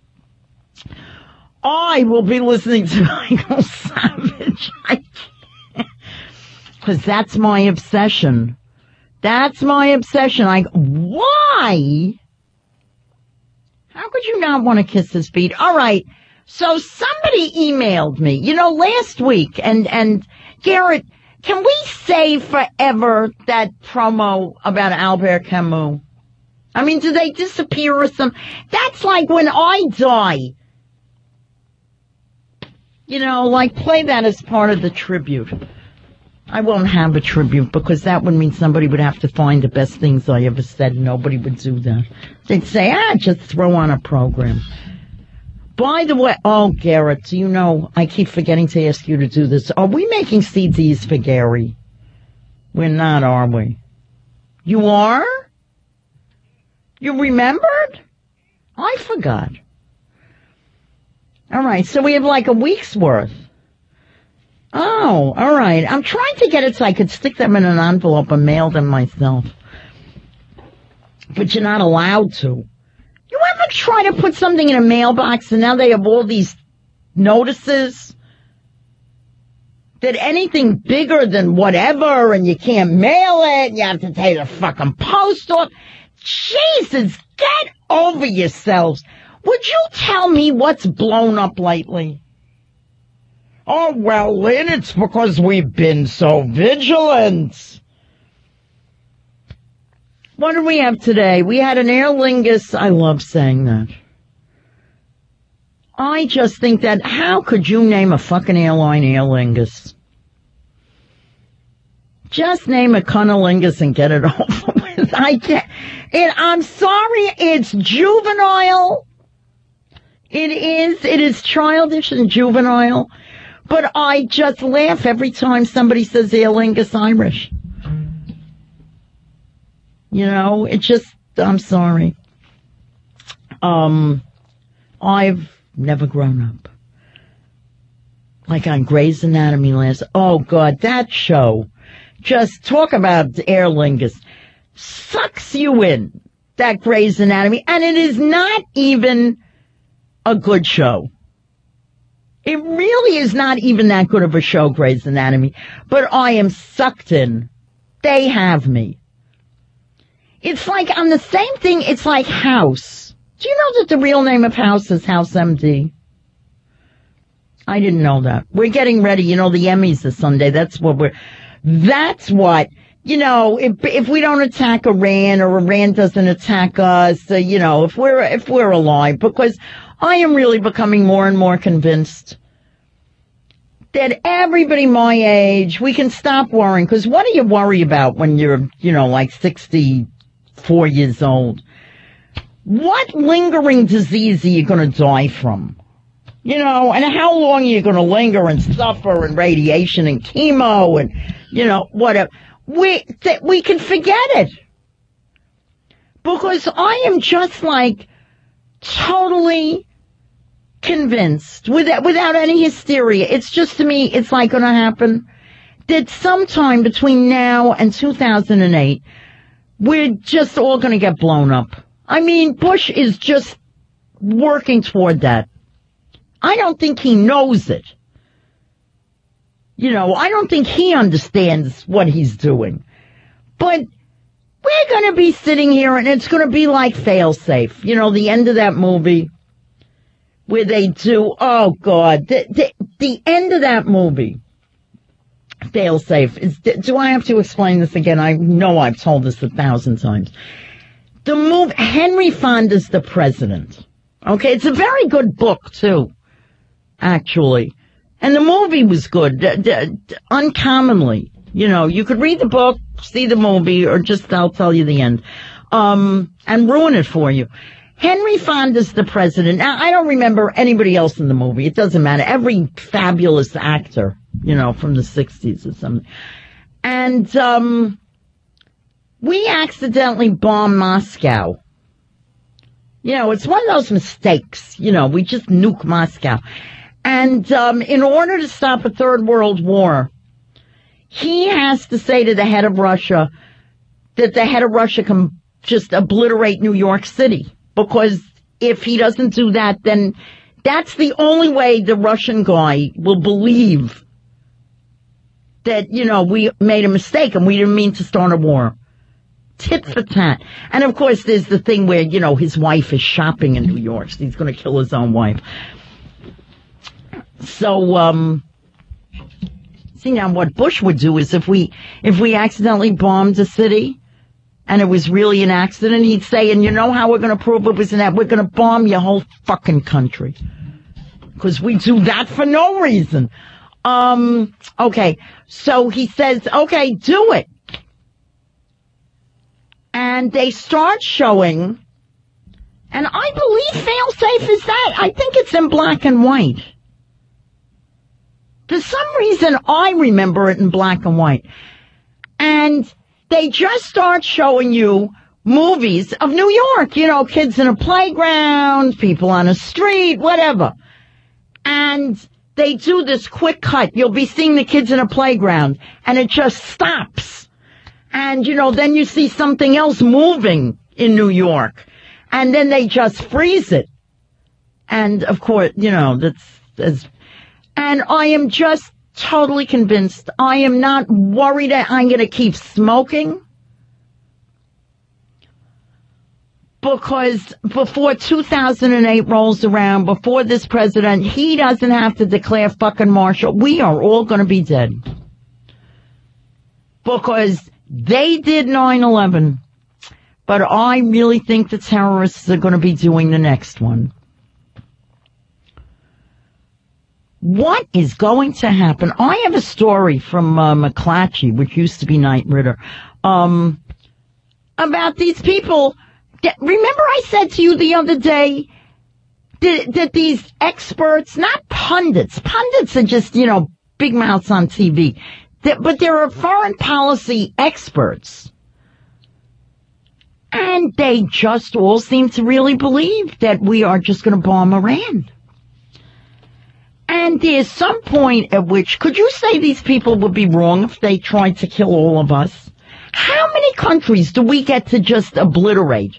I will be listening to Michael Savage. I can't. Because that's my obsession. That's my obsession. I, why? How could you not want to kiss his feet? All right. So somebody emailed me, you know, last week, and, and Garrett, can we say forever that promo about Albert Camus? I mean, do they disappear or something? That's like when I die. You know, like play that as part of the tribute. I won't have a tribute because that would mean somebody would have to find the best things I ever said. Nobody would do that. They'd say, ah, just throw on a program. By the way, oh, Garrett, do you know, I keep forgetting to ask you to do this. Are we making C Ds for Gary? We're not, are we? You are? You remembered? I forgot. All right, so we have like a week's worth. Oh, all right. I'm trying to get it so I could stick them in an envelope and mail them myself. But you're not allowed to. You ever try to put something in a mailbox and now they have all these notices that anything bigger than whatever and you can't mail it and you have to take the fucking post off? Jesus, get over yourselves. Would you tell me what's blown up lately? Oh, well, Lynn, it's because we've been so vigilant. What did we have today? We had an Aer Lingus. I love saying that. I just think that, how could you name a fucking airline Aer Lingus? Just name a cunnilingus and get it over with. I can't. It, I'm sorry, it's juvenile. It is, it is childish and juvenile. But I just laugh every time somebody says Aer Lingus Irish. You know, it just, I'm sorry. Um, I've never grown up. Like on Grey's Anatomy last, oh God, that show, just talk about Aer Lingus, sucks you in, that Grey's Anatomy, and it is not even a good show. It really is not even that good of a show, Grey's Anatomy, but I am sucked in. They have me. It's like, on the same thing, it's like House. Do you know that the real name of House is House M D? I didn't know that. We're getting ready, you know, the Emmys this Sunday. That's what we're, that's what, you know, if, if we don't attack Iran or Iran doesn't attack us, uh, you know, if we're, if we're alive, because I am really becoming more and more convinced that everybody my age, we can stop worrying, because what do you worry about when you're, you know, like sixty-four years old? What lingering disease are you going to die from? You know, and how long are you going to linger and suffer and radiation and chemo and, you know, whatever. We, th- we can forget it. Because I am just like totally convinced, without, without any hysteria. It's just, to me, it's like going to happen that sometime between now and two thousand eight, we're just all going to get blown up. I mean, Bush is just working toward that. I don't think he knows it. You know, I don't think he understands what he's doing. But we're going to be sitting here and it's going to be like Failsafe. You know, the end of that movie where they do, oh God, the, the, the end of that movie, Failsafe, is, do I have to explain this again? I know I've told this a thousand times. The movie, Henry Fonda's The President. Okay, it's a very good book too. Actually. And the movie was good, d- d- d- uncommonly. You know, you could read the book, see the movie, or just I'll tell you the end, um, and ruin it for you. Henry Fonda's The President. Now, I don't remember anybody else in the movie. It doesn't matter. Every fabulous actor, you know, from the sixties or something. And, um, we accidentally bombed Moscow. You know, it's one of those mistakes. You know, we just nuke Moscow. And um, in order to stop a third world war, he has to say to the head of Russia that the head of Russia can just obliterate New York City. Because if he doesn't do that, then that's the only way the Russian guy will believe that, you know, we made a mistake and we didn't mean to start a war. Tit for tat. And of course there's the thing where, you know, his wife is shopping in New York, so he's going to kill his own wife. So, um, see now what Bush would do is if we, if we accidentally bombed a city and it was really an accident, he'd say, and you know how we're going to prove it was an accident? We're going to bomb your whole fucking country. Because we do that for no reason. Um, okay. So he says, okay, do it. And they start showing, and I believe Failsafe is that. I think it's in black and white. For some reason, I remember it in black and white. And they just start showing you movies of New York. You know, kids in a playground, people on a street, whatever. And they do this quick cut. You'll be seeing the kids in a playground, and it just stops. And, you know, then you see something else moving in New York. And then they just freeze it. And, of course, you know, that's, that's and I am just totally convinced. I am not worried that I'm going to keep smoking. Because before two thousand eight rolls around, before this president, he doesn't have to declare fucking martial. We are all going to be dead. Because they did nine eleven. But I really think the terrorists are going to be doing the next one. What is going to happen? I have a story from uh, McClatchy, which used to be Knight Ridder, um, about these people. That, remember I said to you the other day that, that these experts, not pundits, pundits are just, you know, big mouths on T V, that, but there are foreign policy experts. And they just all seem to really believe that we are just going to bomb Iran. And there's some point at which, could you say these people would be wrong if they tried to kill all of us? How many countries do we get to just obliterate?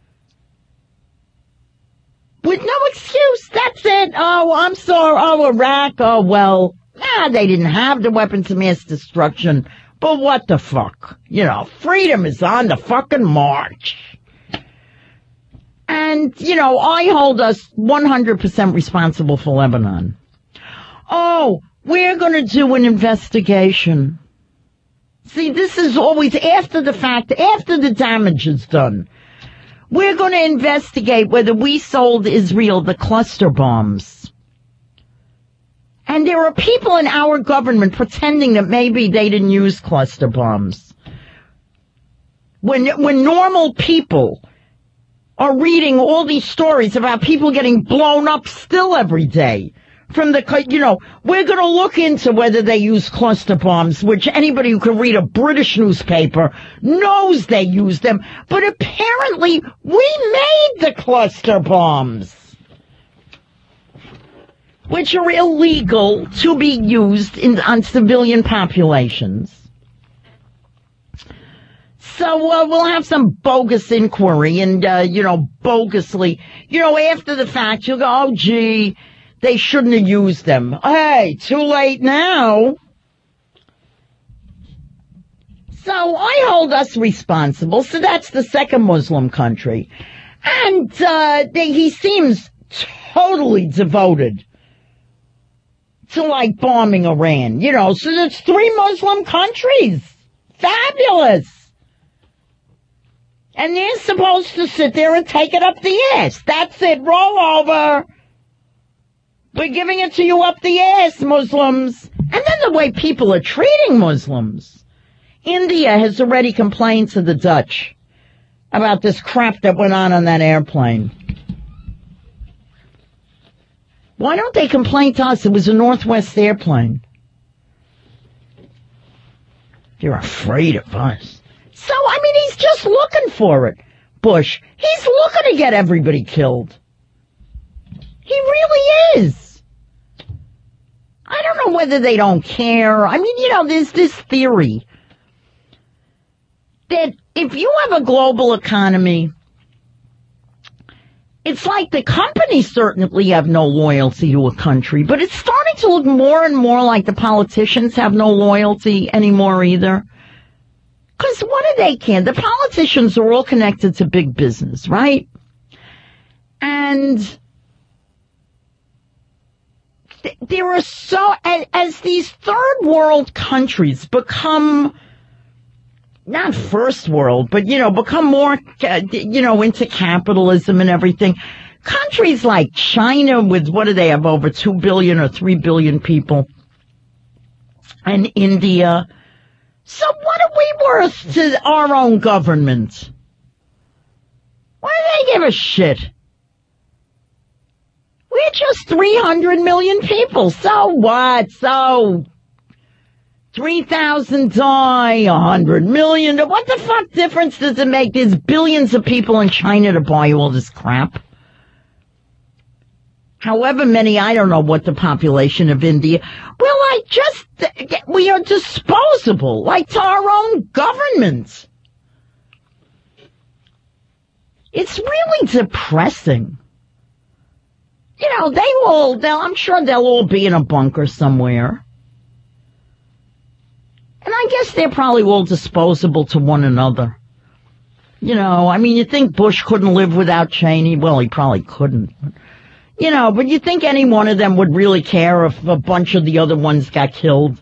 With no excuse. That's it. Oh, I'm sorry. Oh, Iraq. Oh, well, nah, they didn't have the weapons of mass destruction. But what the fuck? You know, freedom is on the fucking march. And, you know, I hold us one hundred percent responsible for Lebanon. Oh, we're going to do an investigation. See, this is always after the fact, after the damage is done. We're going to investigate whether we sold Israel the cluster bombs. And there are people in our government pretending that maybe they didn't use cluster bombs. When, when normal people are reading all these stories about people getting blown up still every day. From the, you know, we're going to look into whether they use cluster bombs, which anybody who can read a British newspaper knows they use them. But apparently, we made the cluster bombs, which are illegal to be used in, on civilian populations. So uh, we'll have some bogus inquiry and, uh, you know, bogusly, you know, after the fact, you'll go, oh, gee, they shouldn't have used them. Hey, too late now. So I hold us responsible. So that's the second Muslim country. And uh, they, he seems totally devoted to, like, bombing Iran. You know, so there's three Muslim countries. Fabulous. And they're supposed to sit there and take it up the ass. That's it. Roll over. We're giving it to you up the ass, Muslims. And then the way people are treating Muslims. India has already complained to the Dutch about this crap that went on on that airplane. Why don't they complain to us? It was a Northwest airplane. They're afraid of us. So, I mean, he's just looking for it, Bush. He's looking to get everybody killed. He really is. I don't know whether they don't care. I mean, you know, there's this theory that if you have a global economy, it's like the companies certainly have no loyalty to a country, but it's starting to look more and more like the politicians have no loyalty anymore either. Because what do they care? The politicians are all connected to big business, right? And there are so, as these third world countries become, not first world, but, you know, become more, you know, into capitalism and everything. Countries like China with, what do they have, over two billion or three billion people, and India. So what are we worth to our own government? Why do they give a shit? We're just three hundred million people. So what? So three thousand die, one hundred million. What the fuck difference does it make? There's billions of people in China to buy all this crap. However many, I don't know what the population of India. Well, I just, we are disposable, like to our own government. It's really depressing. You know, they all, they'll, I'm sure they'll all be in a bunker somewhere. And I guess they're probably all disposable to one another. You know, I mean, you think Bush couldn't live without Cheney? Well, he probably couldn't. You know, but you think any one of them would really care if a bunch of the other ones got killed?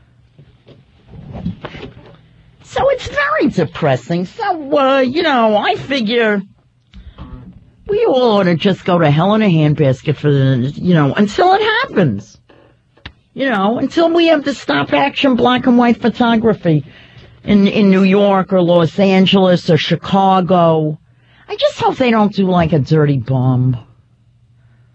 So it's very depressing. So, uh, you know, I figure we all ought to just go to hell in a handbasket for the, you know, until it happens. You know, until we have the stop action black and white photography in, in New York or Los Angeles or Chicago. I just hope they don't do like a dirty bomb.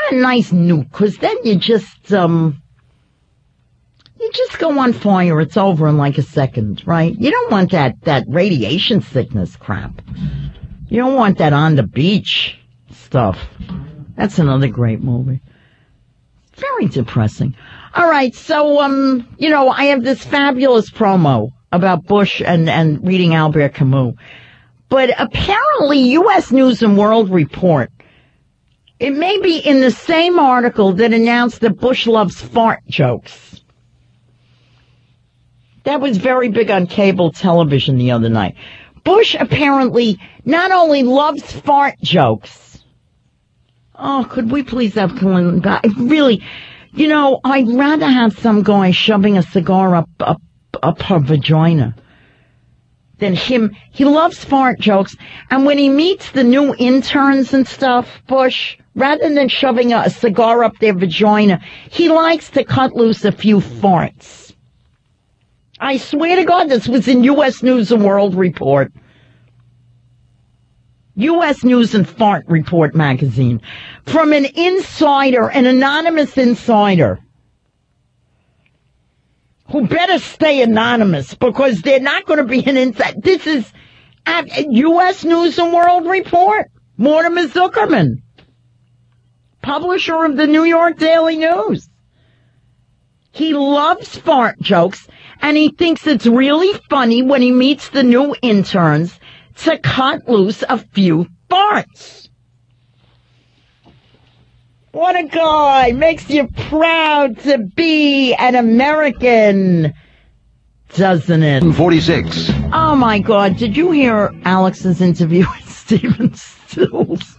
a nice nuke, because then you just, um, you just go on fire. It's over in like a second, right? You don't want that, that radiation sickness crap. You don't want that on the beach stuff. That's another great movie. Very depressing. All right, so, um, you know, I have this fabulous promo about Bush and, and reading Albert Camus. But apparently U S News and World Report, it may be in the same article that announced that Bush loves fart jokes. That was very big on cable television the other night. Bush apparently not only loves fart jokes. Oh, could we please have Clinton back? Really, you know, I'd rather have some guy shoving a cigar up, up, up her vagina than him. He loves fart jokes. And when he meets the new interns and stuff, Bush, rather than shoving a, a cigar up their vagina, he likes to cut loose a few farts. I swear to God, this was in U S News and World Report. U S News and Fart Report magazine. From an insider, an anonymous insider, who better stay anonymous because they're not going to be an inside. This is at U S News and World Report. Mortimer Zuckerman, publisher of the New York Daily News. He loves fart jokes, and he thinks it's really funny when he meets the new interns to cut loose a few farts. What a guy. Makes you proud to be an American, doesn't it? forty-six. Oh, my God. Did you hear Alex's interview with Stephen Stills?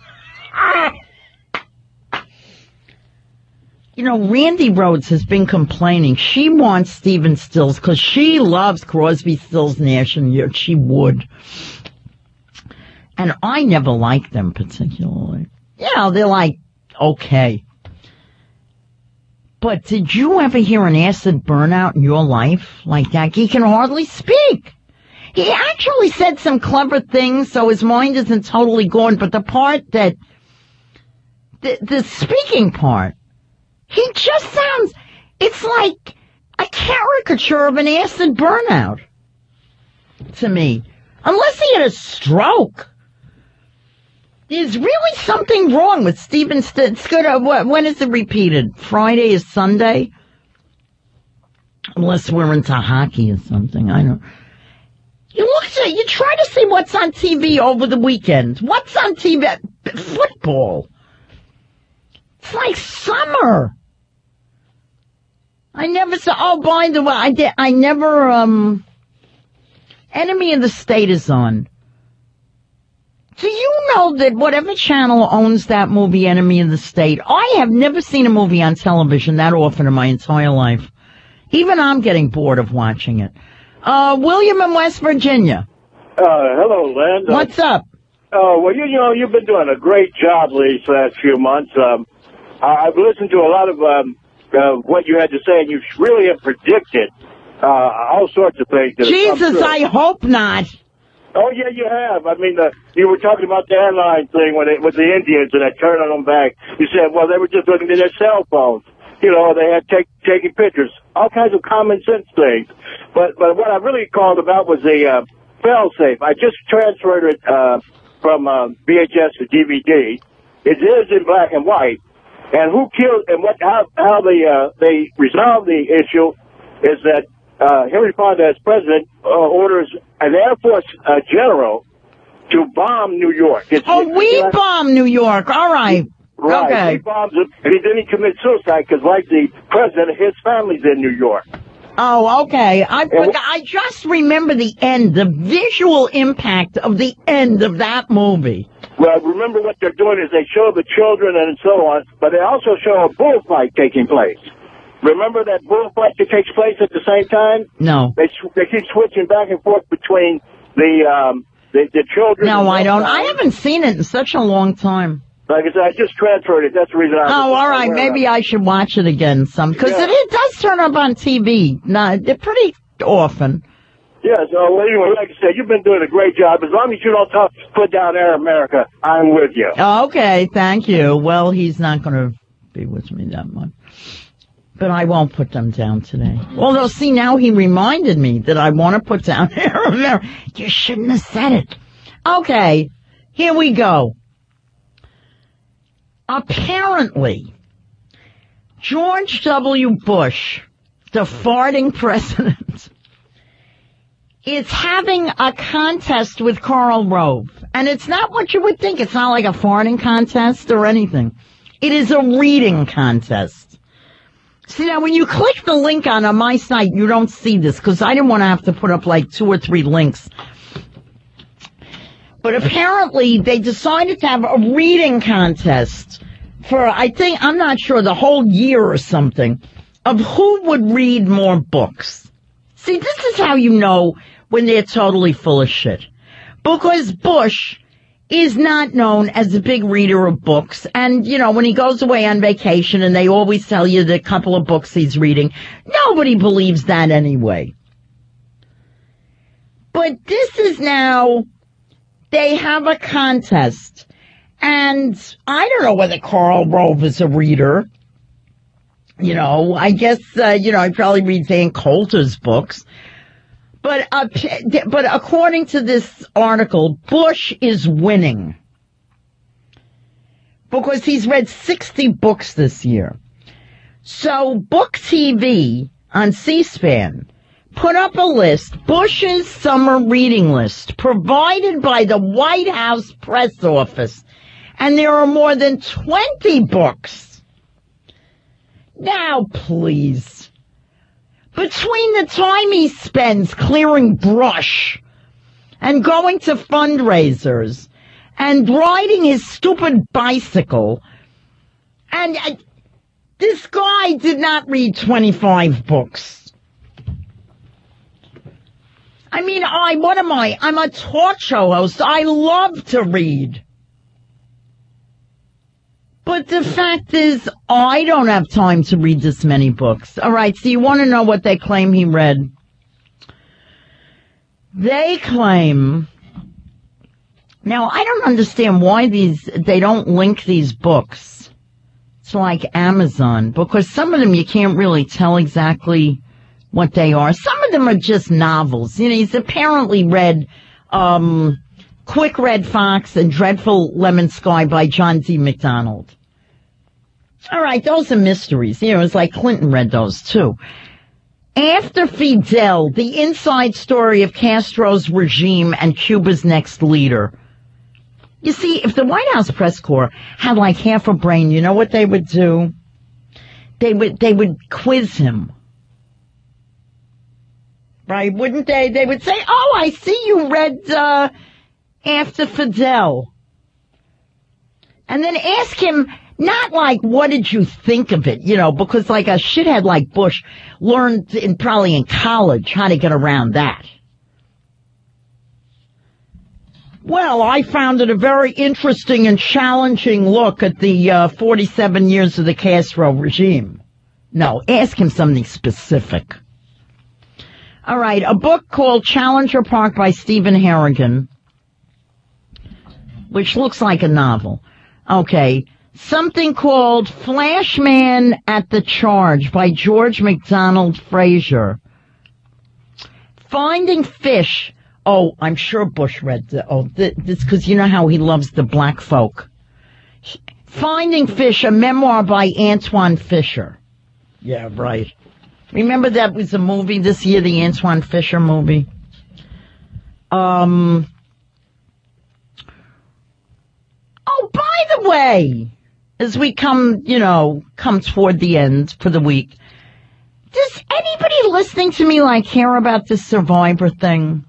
You know, Randy Rhoads has been complaining. She wants Stephen Stills because she loves Crosby, Stills, Nash, and she would. And I never liked them particularly. You know, they're like, okay. But did you ever hear an acid burnout in your life like that? He can hardly speak. He actually said some clever things, so his mind isn't totally gone. But the part that, the, the speaking part, he just sounds, it's like a caricature of an acid burnout to me. Unless he had a stroke. There's really something wrong with Stephen Stills. When is it repeated? Friday is Sunday? Unless we're into hockey or something. I don't. You look at it, you try to see what's on T V over the weekend. What's on T V? Football. It's like summer. I never saw, oh, by the way, I did, I never, um, Enemy of the State is on. Do you know that whatever channel owns that movie, Enemy of the State, I have never seen a movie on television that often in my entire life. Even I'm getting bored of watching it. Uh, William in West Virginia. Uh, hello, Lynn. What's up? Oh, uh, well, you, you know, you've been doing a great job these last few months. Um, I, I've listened to a lot of, um, uh, what you had to say, and you really have predicted, uh, all sorts of things. That Jesus, I hope not. Oh, yeah, you have. I mean, uh, you were talking about the airline thing when it, with the Indians and that turning them back. You said, well, they were just looking at their cell phones. You know, they had take, taking pictures. All kinds of common sense things. But but what I really called about was the uh, fail-safe. I just transferred it uh, from uh, V H S to D V D. It is in black and white. And who killed, and what how, how they, uh, they resolved the issue is that Uh, Henry Fonda, as president, uh, orders an Air Force uh, general to bomb New York. It's, oh, we it's, bomb New York. All right. Right. Okay. He bombs it, and he, then he commits suicide because, like the president, his family's in New York. Oh, okay. I I just remember the end, the visual impact of the end of that movie. Well, remember what they're doing is they show the children and so on, but they also show a bullfight taking place. Remember that bullfight that takes place at the same time? No. They they keep switching back and forth between the um the, the children. No, I don't. I haven't seen it in such a long time. Like I said, I just transferred it. That's the reason I. Oh, all right. Maybe I should watch it again some because yeah. it, it does turn up on T V. No, they're pretty often. Yeah. So well, anyway, like I said, you've been doing a great job. As long as you don't talk, put down Air America, I'm with you. Okay. Thank you. Well, he's not going to happy with me that much. But I won't put them down today. Although, see, now he reminded me that I want to put down Aaron. You shouldn't have said it. Okay, here we go. Apparently, George W. Bush, the farting president, is having a contest with Karl Rove. And it's not what you would think. It's not like a farting contest or anything. It is a reading contest. See, now, when you click the link on, on my site, you don't see this, because I didn't want to have to put up like two or three links. But apparently, they decided to have a reading contest for, I think, I'm not sure, the whole year or something, of who would read more books. See, this is how you know when they're totally full of shit. Because Bush is not known as a big reader of books. And, you know, when he goes away on vacation and they always tell you the couple of books he's reading, nobody believes that anyway. But this is now, they have a contest. And I don't know whether Karl Rove is a reader. You know, I guess, uh, you know, he probably reads Ann Coulter's books. But, uh, but according to this article, Bush is winning. Because he's read sixty books this year. So Book T V on C-SPAN put up a list, Bush's summer reading list, provided by the White House press office. And there are more than twenty books. Now, please. Between the time he spends clearing brush and going to fundraisers and riding his stupid bicycle, and uh, this guy did not read twenty-five books. I mean, I, what am I? I'm a talk show host. I love to read. But the fact is, I don't have time to read this many books. All right, so you want to know what they claim he read? They claim... Now, I don't understand why these they don't link these books to, like, Amazon, because some of them you can't really tell exactly what they are. Some of them are just novels. You know, he's apparently read um, Quick Red Fox and Dreadful Lemon Sky by John D. MacDonald. All right, those are mysteries. You know, it's like Clinton read those, too. After Fidel, the inside story of Castro's regime and Cuba's next leader. You see, if the White House press corps had like half a brain, you know what they would do? They would, they would quiz him. Right, wouldn't they? They would say, oh, I see you read, uh, After Fidel. And then ask him, not like, what did you think of it? You know, because like a shithead like Bush learned in, probably in college how to get around that. Well, I found it a very interesting and challenging look at the uh, forty-seven years of the Castro regime. No, ask him something specific. All right, a book called Challenger Park by Stephen Harrigan, which looks like a novel. Okay, something called Flashman at the Charge by George MacDonald Fraser. Finding Fish. Oh, I'm sure Bush read the, oh, th- this because you know how he loves the black folk. Finding Fish, a memoir by Antoine Fisher. Yeah, right. Remember that was a movie this year, the Antoine Fisher movie? Um. Oh, by the way, as we come, you know, come toward the end for the week, does anybody listening to me, like, care about this Survivor thing?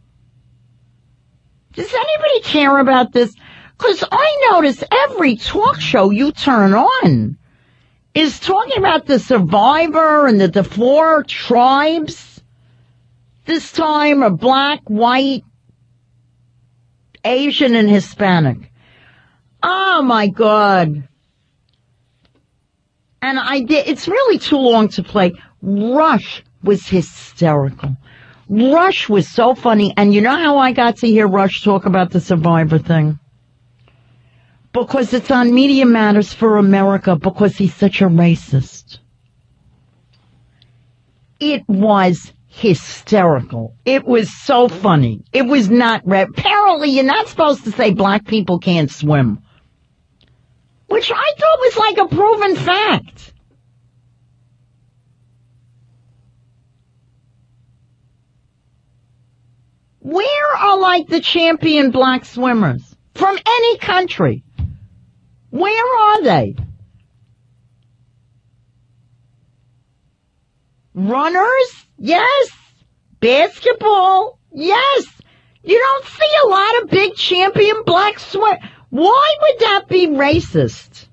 Does anybody care about this? Because I notice every talk show you turn on is talking about the Survivor and the, the four tribes. This time are black, white, Asian, and Hispanic. Oh, my God. And I did, it's really too long to play. Rush was hysterical. Rush was so funny. And you know how I got to hear Rush talk about the Survivor thing? because it's on Media Matters for America because he's such a racist. It was hysterical. It was so funny. It was not, re- apparently you're not supposed to say black people can't swim, which I thought was like a proven fact. Where are like the champion black swimmers from any country? Where are they? Runners? Yes. Basketball? Yes. You don't see a lot of big champion black swim. Why would that be racist?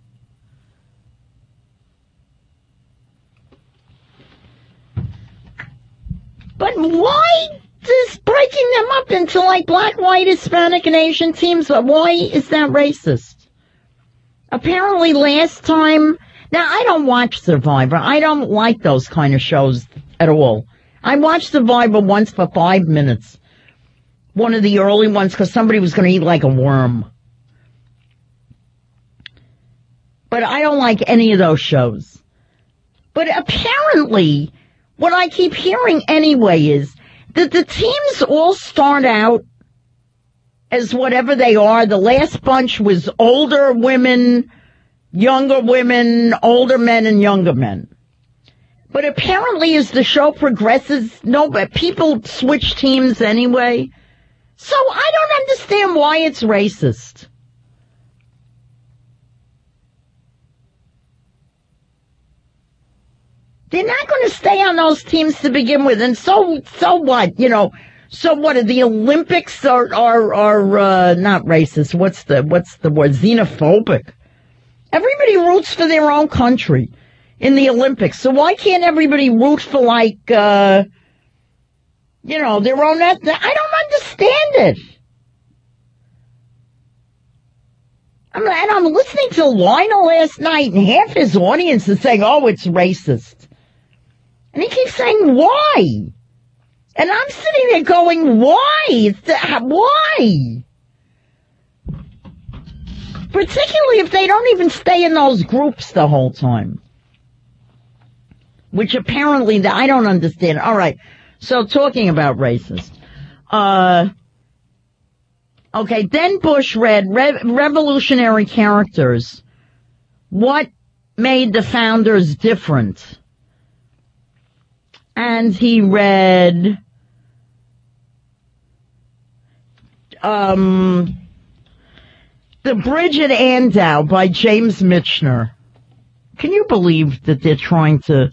But why is breaking them up into like black, white, Hispanic, and Asian teams? Why is that racist? Apparently last time, now I don't watch Survivor. I don't like those kind of shows at all. I watched Survivor once for five minutes. One of the early ones because somebody was going to eat like a worm. But I don't like any of those shows. But apparently, what I keep hearing anyway is that the teams all start out as whatever they are. The last bunch was older women, younger women, older men, and younger men. But apparently as the show progresses, no, but people switch teams anyway. So I don't understand why it's racist. They're not going to stay on those teams to begin with. And so, so what? You know, so what are the Olympics are, are, are, uh, not racist. What's the, what's the word? Xenophobic. Everybody roots for their own country in the Olympics. So why can't everybody root for like, uh, you know, their own, I don't understand it. I'm, and I'm listening to Lionel last night and half his audience is saying, oh, it's racist. And he keeps saying, why? And I'm sitting there going, why? It's the, why? Particularly if they don't even stay in those groups the whole time. Which apparently, I don't understand. All right. So talking about racist. Uh, okay, then Bush read Re- Revolutionary Characters. What made the founders different? And he read, um, The Bridge at Andow by James Michener. Can you believe that they're trying to,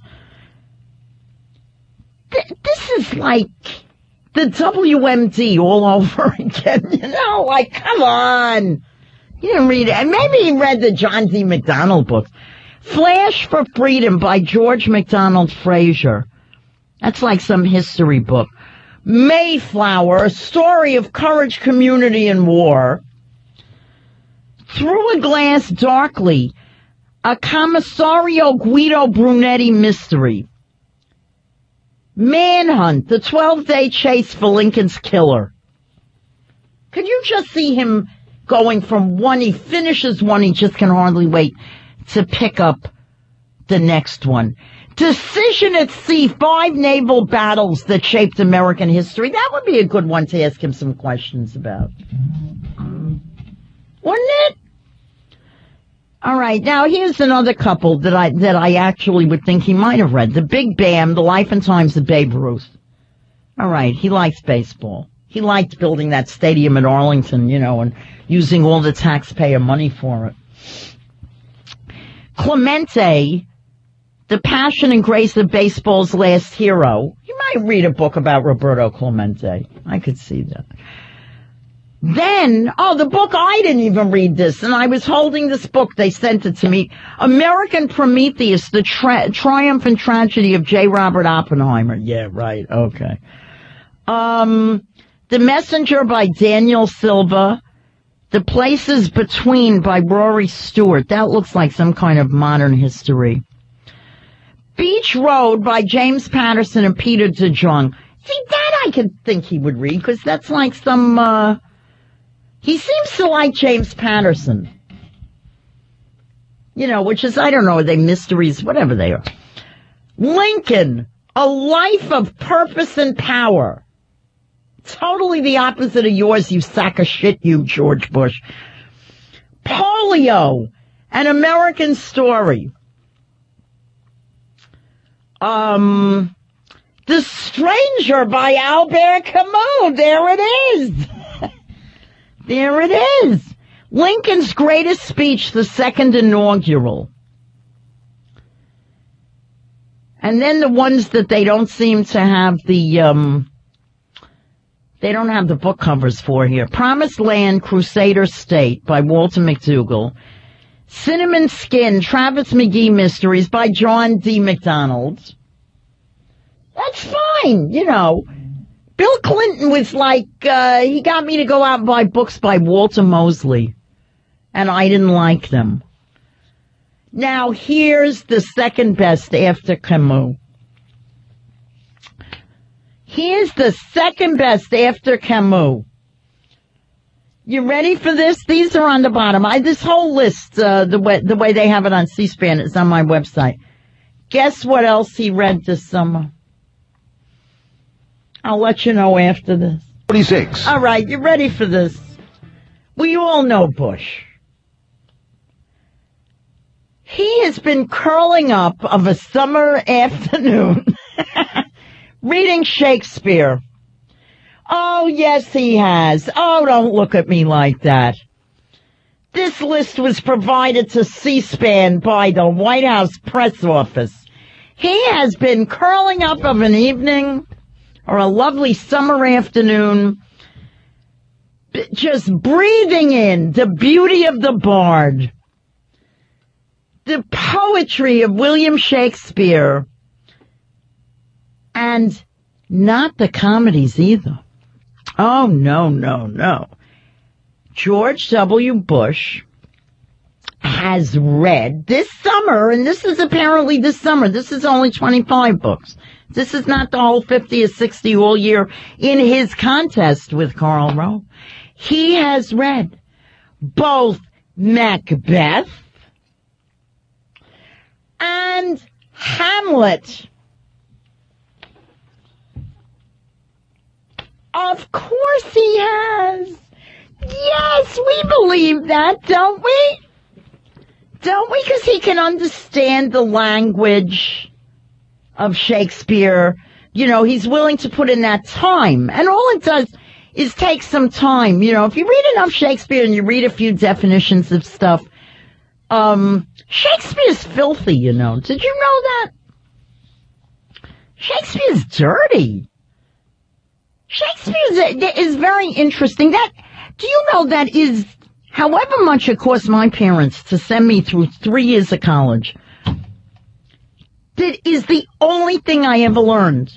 th- this is like the W M D all over again, you know, like, come on. You didn't read it. And maybe he read the John D. MacDonald books. Flash for Freedom by George MacDonald Fraser. That's like some history book. Mayflower, a story of courage, community, and war. Through a Glass Darkly, a Commissario Guido Brunetti mystery. Manhunt, the twelve-day chase for Lincoln's killer. Could you just see him going from one, he finishes one, he just can hardly wait to pick up the next one. Decision at Sea, five naval battles that shaped American history. That would be a good one to ask him some questions about. Wouldn't it? All right, now here's another couple that I that I actually would think he might have read. The Big Bam, The Life and Times of Babe Ruth. All right, he likes baseball. He liked building that stadium in Arlington, you know, and using all the taxpayer money for it. Clemente, The Passion and Grace of Baseball's Last Hero. You might read a book about Roberto Clemente. I could see that. Then, oh, the book, I didn't even read this, and I was holding this book, they sent it to me. American Prometheus, The Tra- Triumph and Tragedy of J. Robert Oppenheimer. Yeah, right, okay. Um, The Messenger by Daniel Silva. The Places Between by Rory Stewart. That looks like some kind of modern history. Beach Road by James Patterson and Peter DeJong. See, that I could think he would read, because that's like some, uh, he seems to like James Patterson. You know, which is, I don't know, are they mysteries, whatever they are. Lincoln, a life of purpose and power. Totally the opposite of yours, you sack of shit, you, George Bush. Polio, an American story. Um, The Stranger by Albert Camus. There it is. There it is. Lincoln's greatest speech, the second inaugural. And then the ones that they don't seem to have the, um, they don't have the book covers for here. Promised Land, Crusader State by Walter McDougall. Cinnamon Skin, Travis McGee Mysteries by John D. MacDonald. That's fine, you know. Bill Clinton was like, uh, he got me to go out and buy books by Walter Mosley. And I didn't like them. Now, here's the second best after Camus. Here's the second best after Camus. You ready for this? These are on the bottom. I, this whole list, uh, the way, the way they have it on C-SPAN is on my website. Guess what else he read this summer? I'll let you know after this. forty-six. All right, you ready for this? We all know Bush. He has been curling up of a summer afternoon reading Shakespeare. Oh, yes, he has. Oh, don't look at me like that. This list was provided to C-SPAN by the White House press office. He has been curling up of an evening or a lovely summer afternoon, just breathing in the beauty of the bard, the poetry of William Shakespeare, and not the comedies either. Oh, no, no, no. George W. Bush has read this summer, and this is apparently this summer, this is only twenty-five books. This is not the whole fifty or sixty all year in his contest with Karl Rove. He has read both Macbeth and Hamlet. Of course he has. Yes, we believe that, don't we? Don't we? Because he can understand the language of Shakespeare. You know, he's willing to put in that time. And all it does is take some time. You know, if you read enough Shakespeare and you read a few definitions of stuff, um, Shakespeare's filthy, you know. Did you know that? Shakespeare's dirty. Shakespeare is very interesting. That, do you know that is, however much it cost my parents to send me through three years of college, that is the only thing I ever learned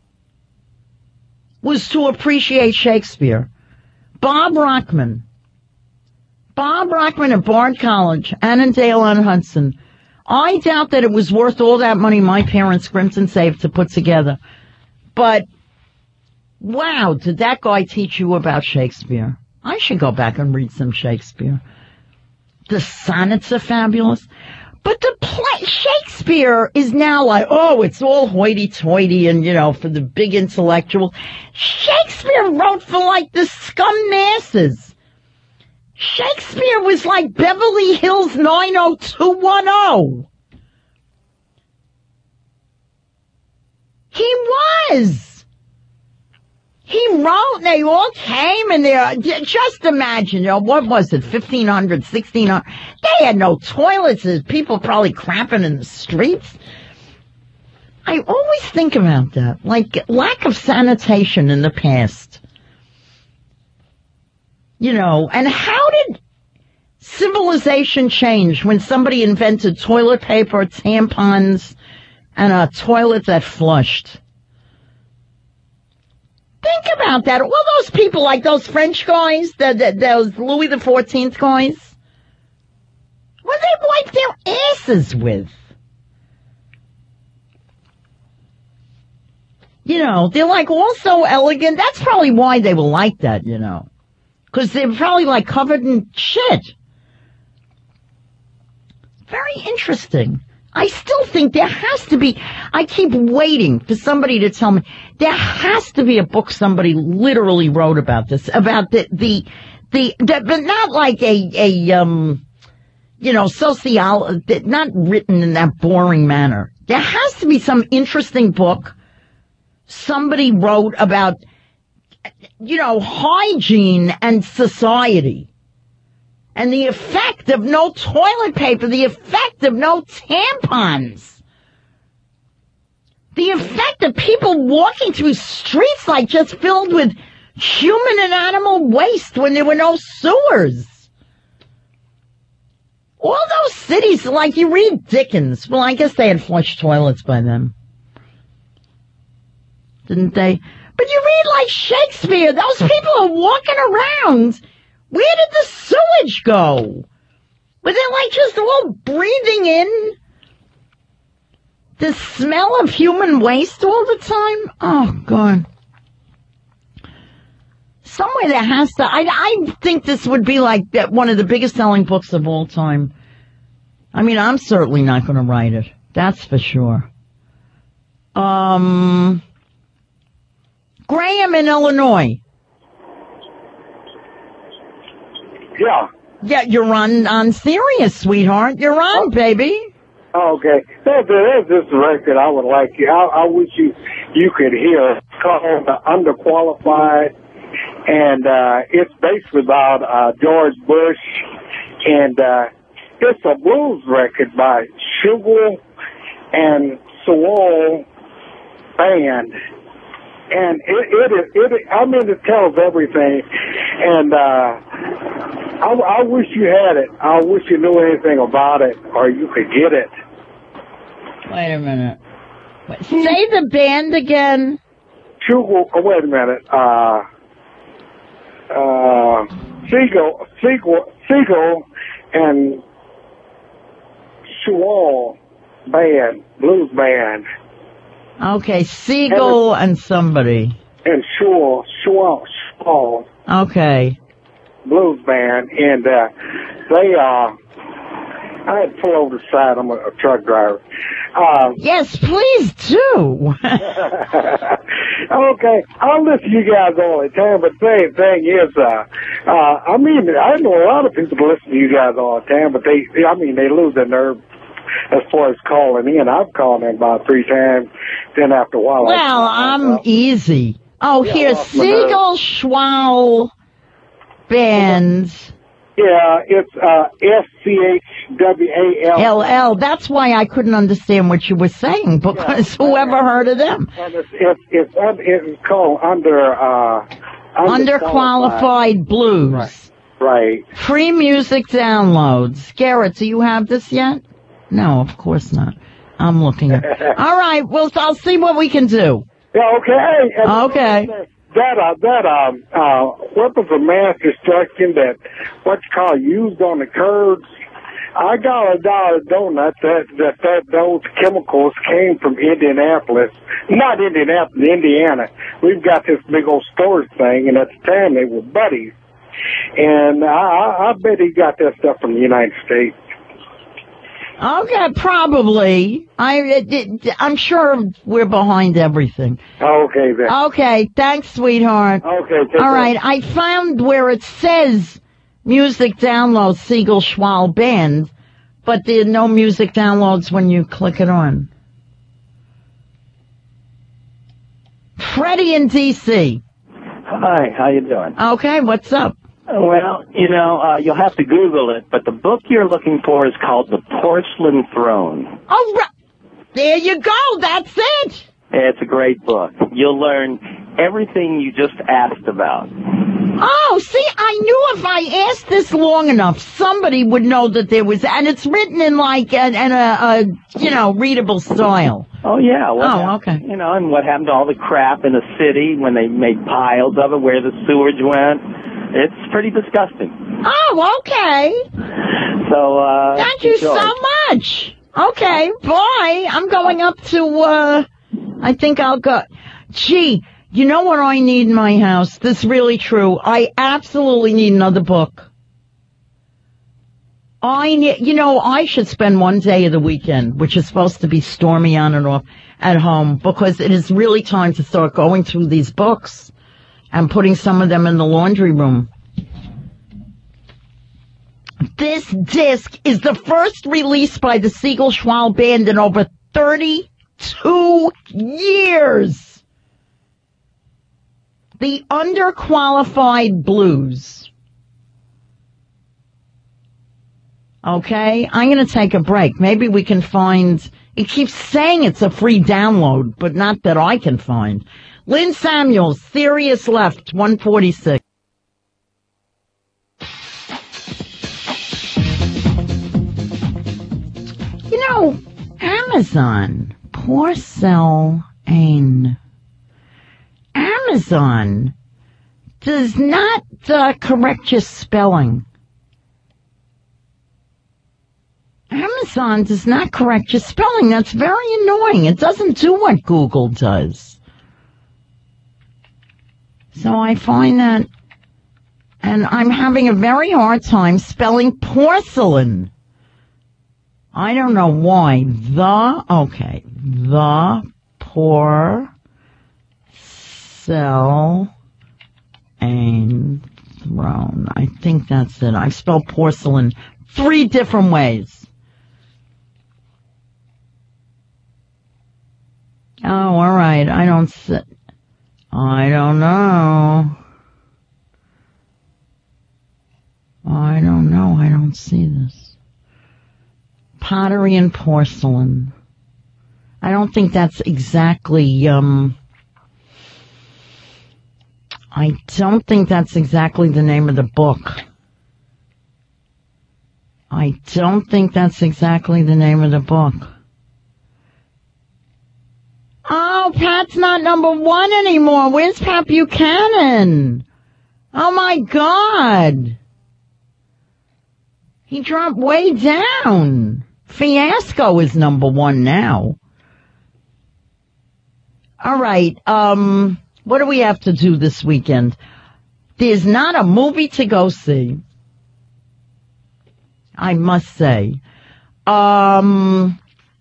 was to appreciate Shakespeare. Bob Rockman. Bob Rockman at Bard College, Annandale-on-Hudson. I doubt that it was worth all that money my parents scrimped and saved to put together. But, wow, did that guy teach you about Shakespeare? I should go back and read some Shakespeare. The sonnets are fabulous. But the play, Shakespeare is now like, oh, it's all hoity-toity and, you know, for the big intellectual. Shakespeare wrote for, like, the scum masses. Shakespeare was like Beverly Hills nine oh two one oh. He was. He wrote, and they all came, and they just imagine, you know, what was it, fifteen hundred, sixteen hundred? They had no toilets. There's people probably crapping in the streets. I always think about that, like lack of sanitation in the past. You know, and how did civilization change when somebody invented toilet paper, tampons, and a toilet that flushed? Think about that. All those people, like those French guys, the, the, those Louis the fourteenth guys, what did they wipe their asses with? You know, they're like all so elegant. That's probably why they were like that, you know. Because they're probably like covered in shit. Very interesting. I still think there has to be, I keep waiting for somebody to tell me, there has to be a book somebody literally wrote about this, about the, the, the, the but not like a, a, um, you know, sociology, not written in that boring manner. There has to be some interesting book somebody wrote about, you know, hygiene and society. And the effect of no toilet paper, the effect of no tampons, the effect of people walking through streets like just filled with human and animal waste when there were no sewers. All those cities, like you read Dickens, well, I guess they had flush toilets by then. Didn't they? But you read like Shakespeare, those people are walking around. Where did the sewage go? Were they like just all breathing in the smell of human waste all the time? Oh, God. Somewhere there has to, I, I think this would be like that one of the biggest selling books of all time. I mean, I'm certainly not going to write it. That's for sure. Um, Graham in Illinois. Yeah. Yeah, you're on, on Sirius, sweetheart. You're on, oh. baby. Oh, okay. There's, there's this record I would like you, I, I wish you, you could hear. It's called uh, Underqualified. And, uh, it's basically about, uh, George Bush. And, uh, it's a blues record by Sugar and Sewell Band. And it, it, it, it, I mean, it tells everything. And, uh, I, I wish you had it. I wish you knew anything about it, or you could get it. Wait a minute. Wait, say the band again. Sugar, oh, wait a minute. Uh, uh, Siegel, Siegel, Siegel, and Sewell Band, blues band. Okay, Siegel and, and somebody. And Sewell, Sewell, Sewell. Okay. Blues band, and uh, they, uh, I had to pull over the side. I'm a, a truck driver. Uh, yes, please do. Okay, I'll listen to you guys all the time, but the same thing is, uh, uh, I mean, I know a lot of people listen to you guys all the time, but they, I mean, they lose their nerve as far as calling in. I've called in about three times, then after a while. Well, I'm easy. Oh, yeah, here's Siegel Schwal Band. Yeah, it's uh, S C H W A L L. L L. That's why I couldn't understand what you were saying, because yeah, whoever heard of them? And it's, it's, it's, it's called under, uh, Underqualified, Underqualified Blues. Right. Right. Free music downloads. Garrett, do you have this yet? No, of course not. I'm looking at All right, well, I'll see what we can do. Yeah, okay. And okay. That, uh, that, um, uh, weapons of mass destruction that, what you call, used on the curbs. I got a dollar donut that, that, that those chemicals came from Indianapolis. Not Indianapolis, Indiana. We've got this big old storage thing, and at the time they were buddies. And I, I, I bet he got that stuff from the United States. Okay, probably. I, it, I'm sure we're behind everything. Okay, then. Okay, thanks, sweetheart. Okay, take All care. right, I found where it says music downloads Siegel Schwal Band, but there are no music downloads when you click it on. Freddie in D C. Hi, how you doing? Okay, what's up? Well, you know, uh, you'll have to Google it, but the book you're looking for is called The Porcelain Throne. Oh, right. There you go. That's it. It's a great book. You'll learn everything you just asked about. Oh, see, I knew if I asked this long enough, somebody would know that there was, and it's written in like an, in a, a, you know, readable style. Oh, yeah. What oh, happened, okay. You know, and what happened to all the crap in the city when they made piles of it, where the sewage went. It's pretty disgusting. Oh, okay. So, uh... Thank you enjoy. so much. Okay, bye. I'm going up to, uh, I think I'll go. Gee, you know what I need in my house? This is really true. I absolutely need another book. I, you know, I should spend one day of the weekend, which is supposed to be stormy on and off, at home, because it is really time to start going through these books and putting some of them in the laundry room. This disc is the first release by the Siegel Schwal Band in over thirty-two years. The Underqualified Blues. Okay, I'm going to take a break. Maybe we can find... It keeps saying it's a free download, but not that I can find. Lynn Samuels, Sirius Left, one forty-six. You know, Amazon, porcelain. Amazon does not uh, correct your spelling. Amazon does not correct your spelling. That's very annoying. It doesn't do what Google does. So I find that, and I'm having a very hard time spelling porcelain. I don't know why. The, okay, the porcelain throne. I think that's it. I've spelled porcelain three different ways. Oh, all right. I don't see. I don't know. I don't know. I don't see this. Pottery and porcelain. I don't think that's exactly, um, I don't think that's exactly the name of the book. I don't think that's exactly the name of the book. Oh, Pat's not number one anymore. Where's Pat Buchanan? Oh, my God. He dropped way down. Fiasco is number one now. All right. Um, what do we have to do this weekend? There's not a movie to go see, I must say. Um...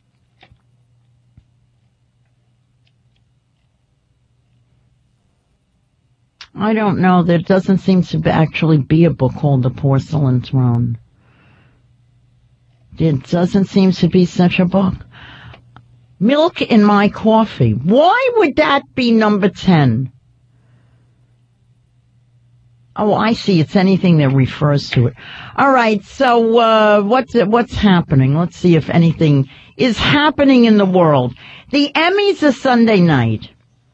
I don't know. There doesn't seem to be actually be a book called The Porcelain Throne. There doesn't seem to be such a book. Milk in My Coffee. Why would that be number ten? Oh, I see. It's anything that refers to it. All right. So, uh, what's, what's happening? Let's see if anything is happening in the world. The Emmys are Sunday night.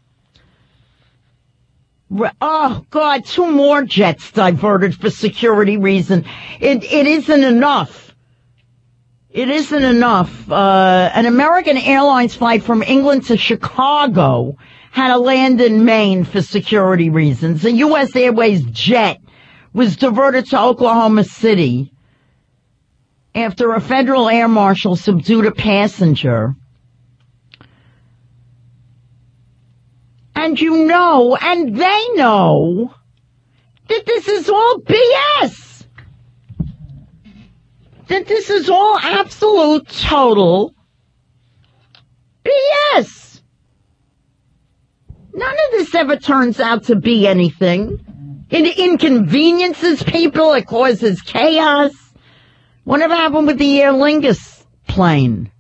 Oh, God, two more jets diverted for security reason. It, it isn't enough. It isn't enough. Uh, an American Airlines flight from England to Chicago had to land in Maine for security reasons. A U S Airways jet was diverted to Oklahoma City after a federal air marshal subdued a passenger. And you know, and they know, that this is all B S. That this is all absolute, total B S. None of this ever turns out to be anything. It inconveniences people. It causes chaos. Whatever happened with the Aer Lingus plane?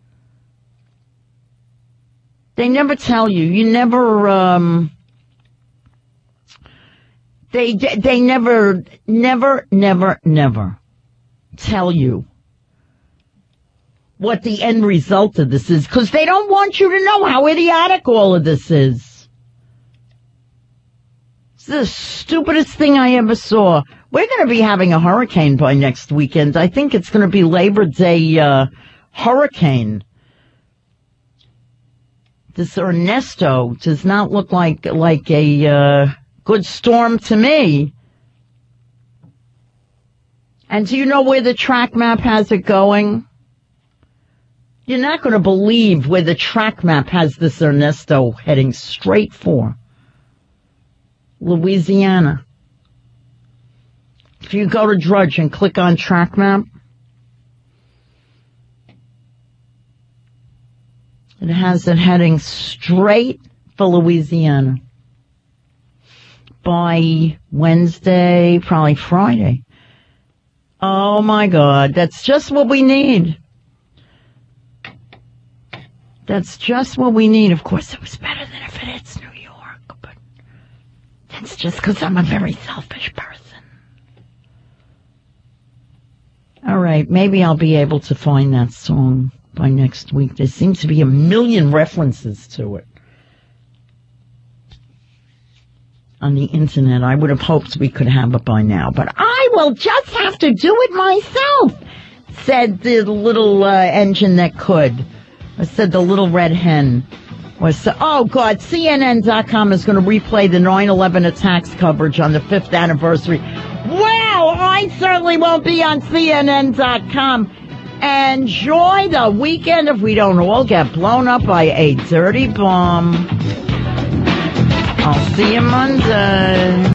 They never tell you. You never, um, they, they never, never, never, never tell you what the end result of this is, because they don't want you to know how idiotic all of this is. It's the stupidest thing I ever saw. We're going to be having a hurricane by next weekend. I think it's going to be Labor Day, uh, hurricane. This Ernesto does not look like like a uh, good storm to me. And do you know where the track map has it going? You're not going to believe where the track map has this Ernesto heading straight for. Louisiana. If you go to Drudge and click on track map, It has it heading straight for Louisiana by Wednesday, probably Friday. Oh my God, that's just what we need. That's just what we need. Of course, it was better than if it hits New York, but that's just because I'm a very selfish person. All right, maybe I'll be able to find that song by next week. There seems to be a million references to it on the internet. I would have hoped we could have it by now, but I will just have to do it myself, said the little uh, engine that could. I said the little red hen was, oh God, C N N dot com is going to replay the nine eleven attacks coverage on the fifth anniversary. Well, I certainly won't be on C N N dot com. Enjoy the weekend if we don't all get blown up by a dirty bomb. I'll see you Monday.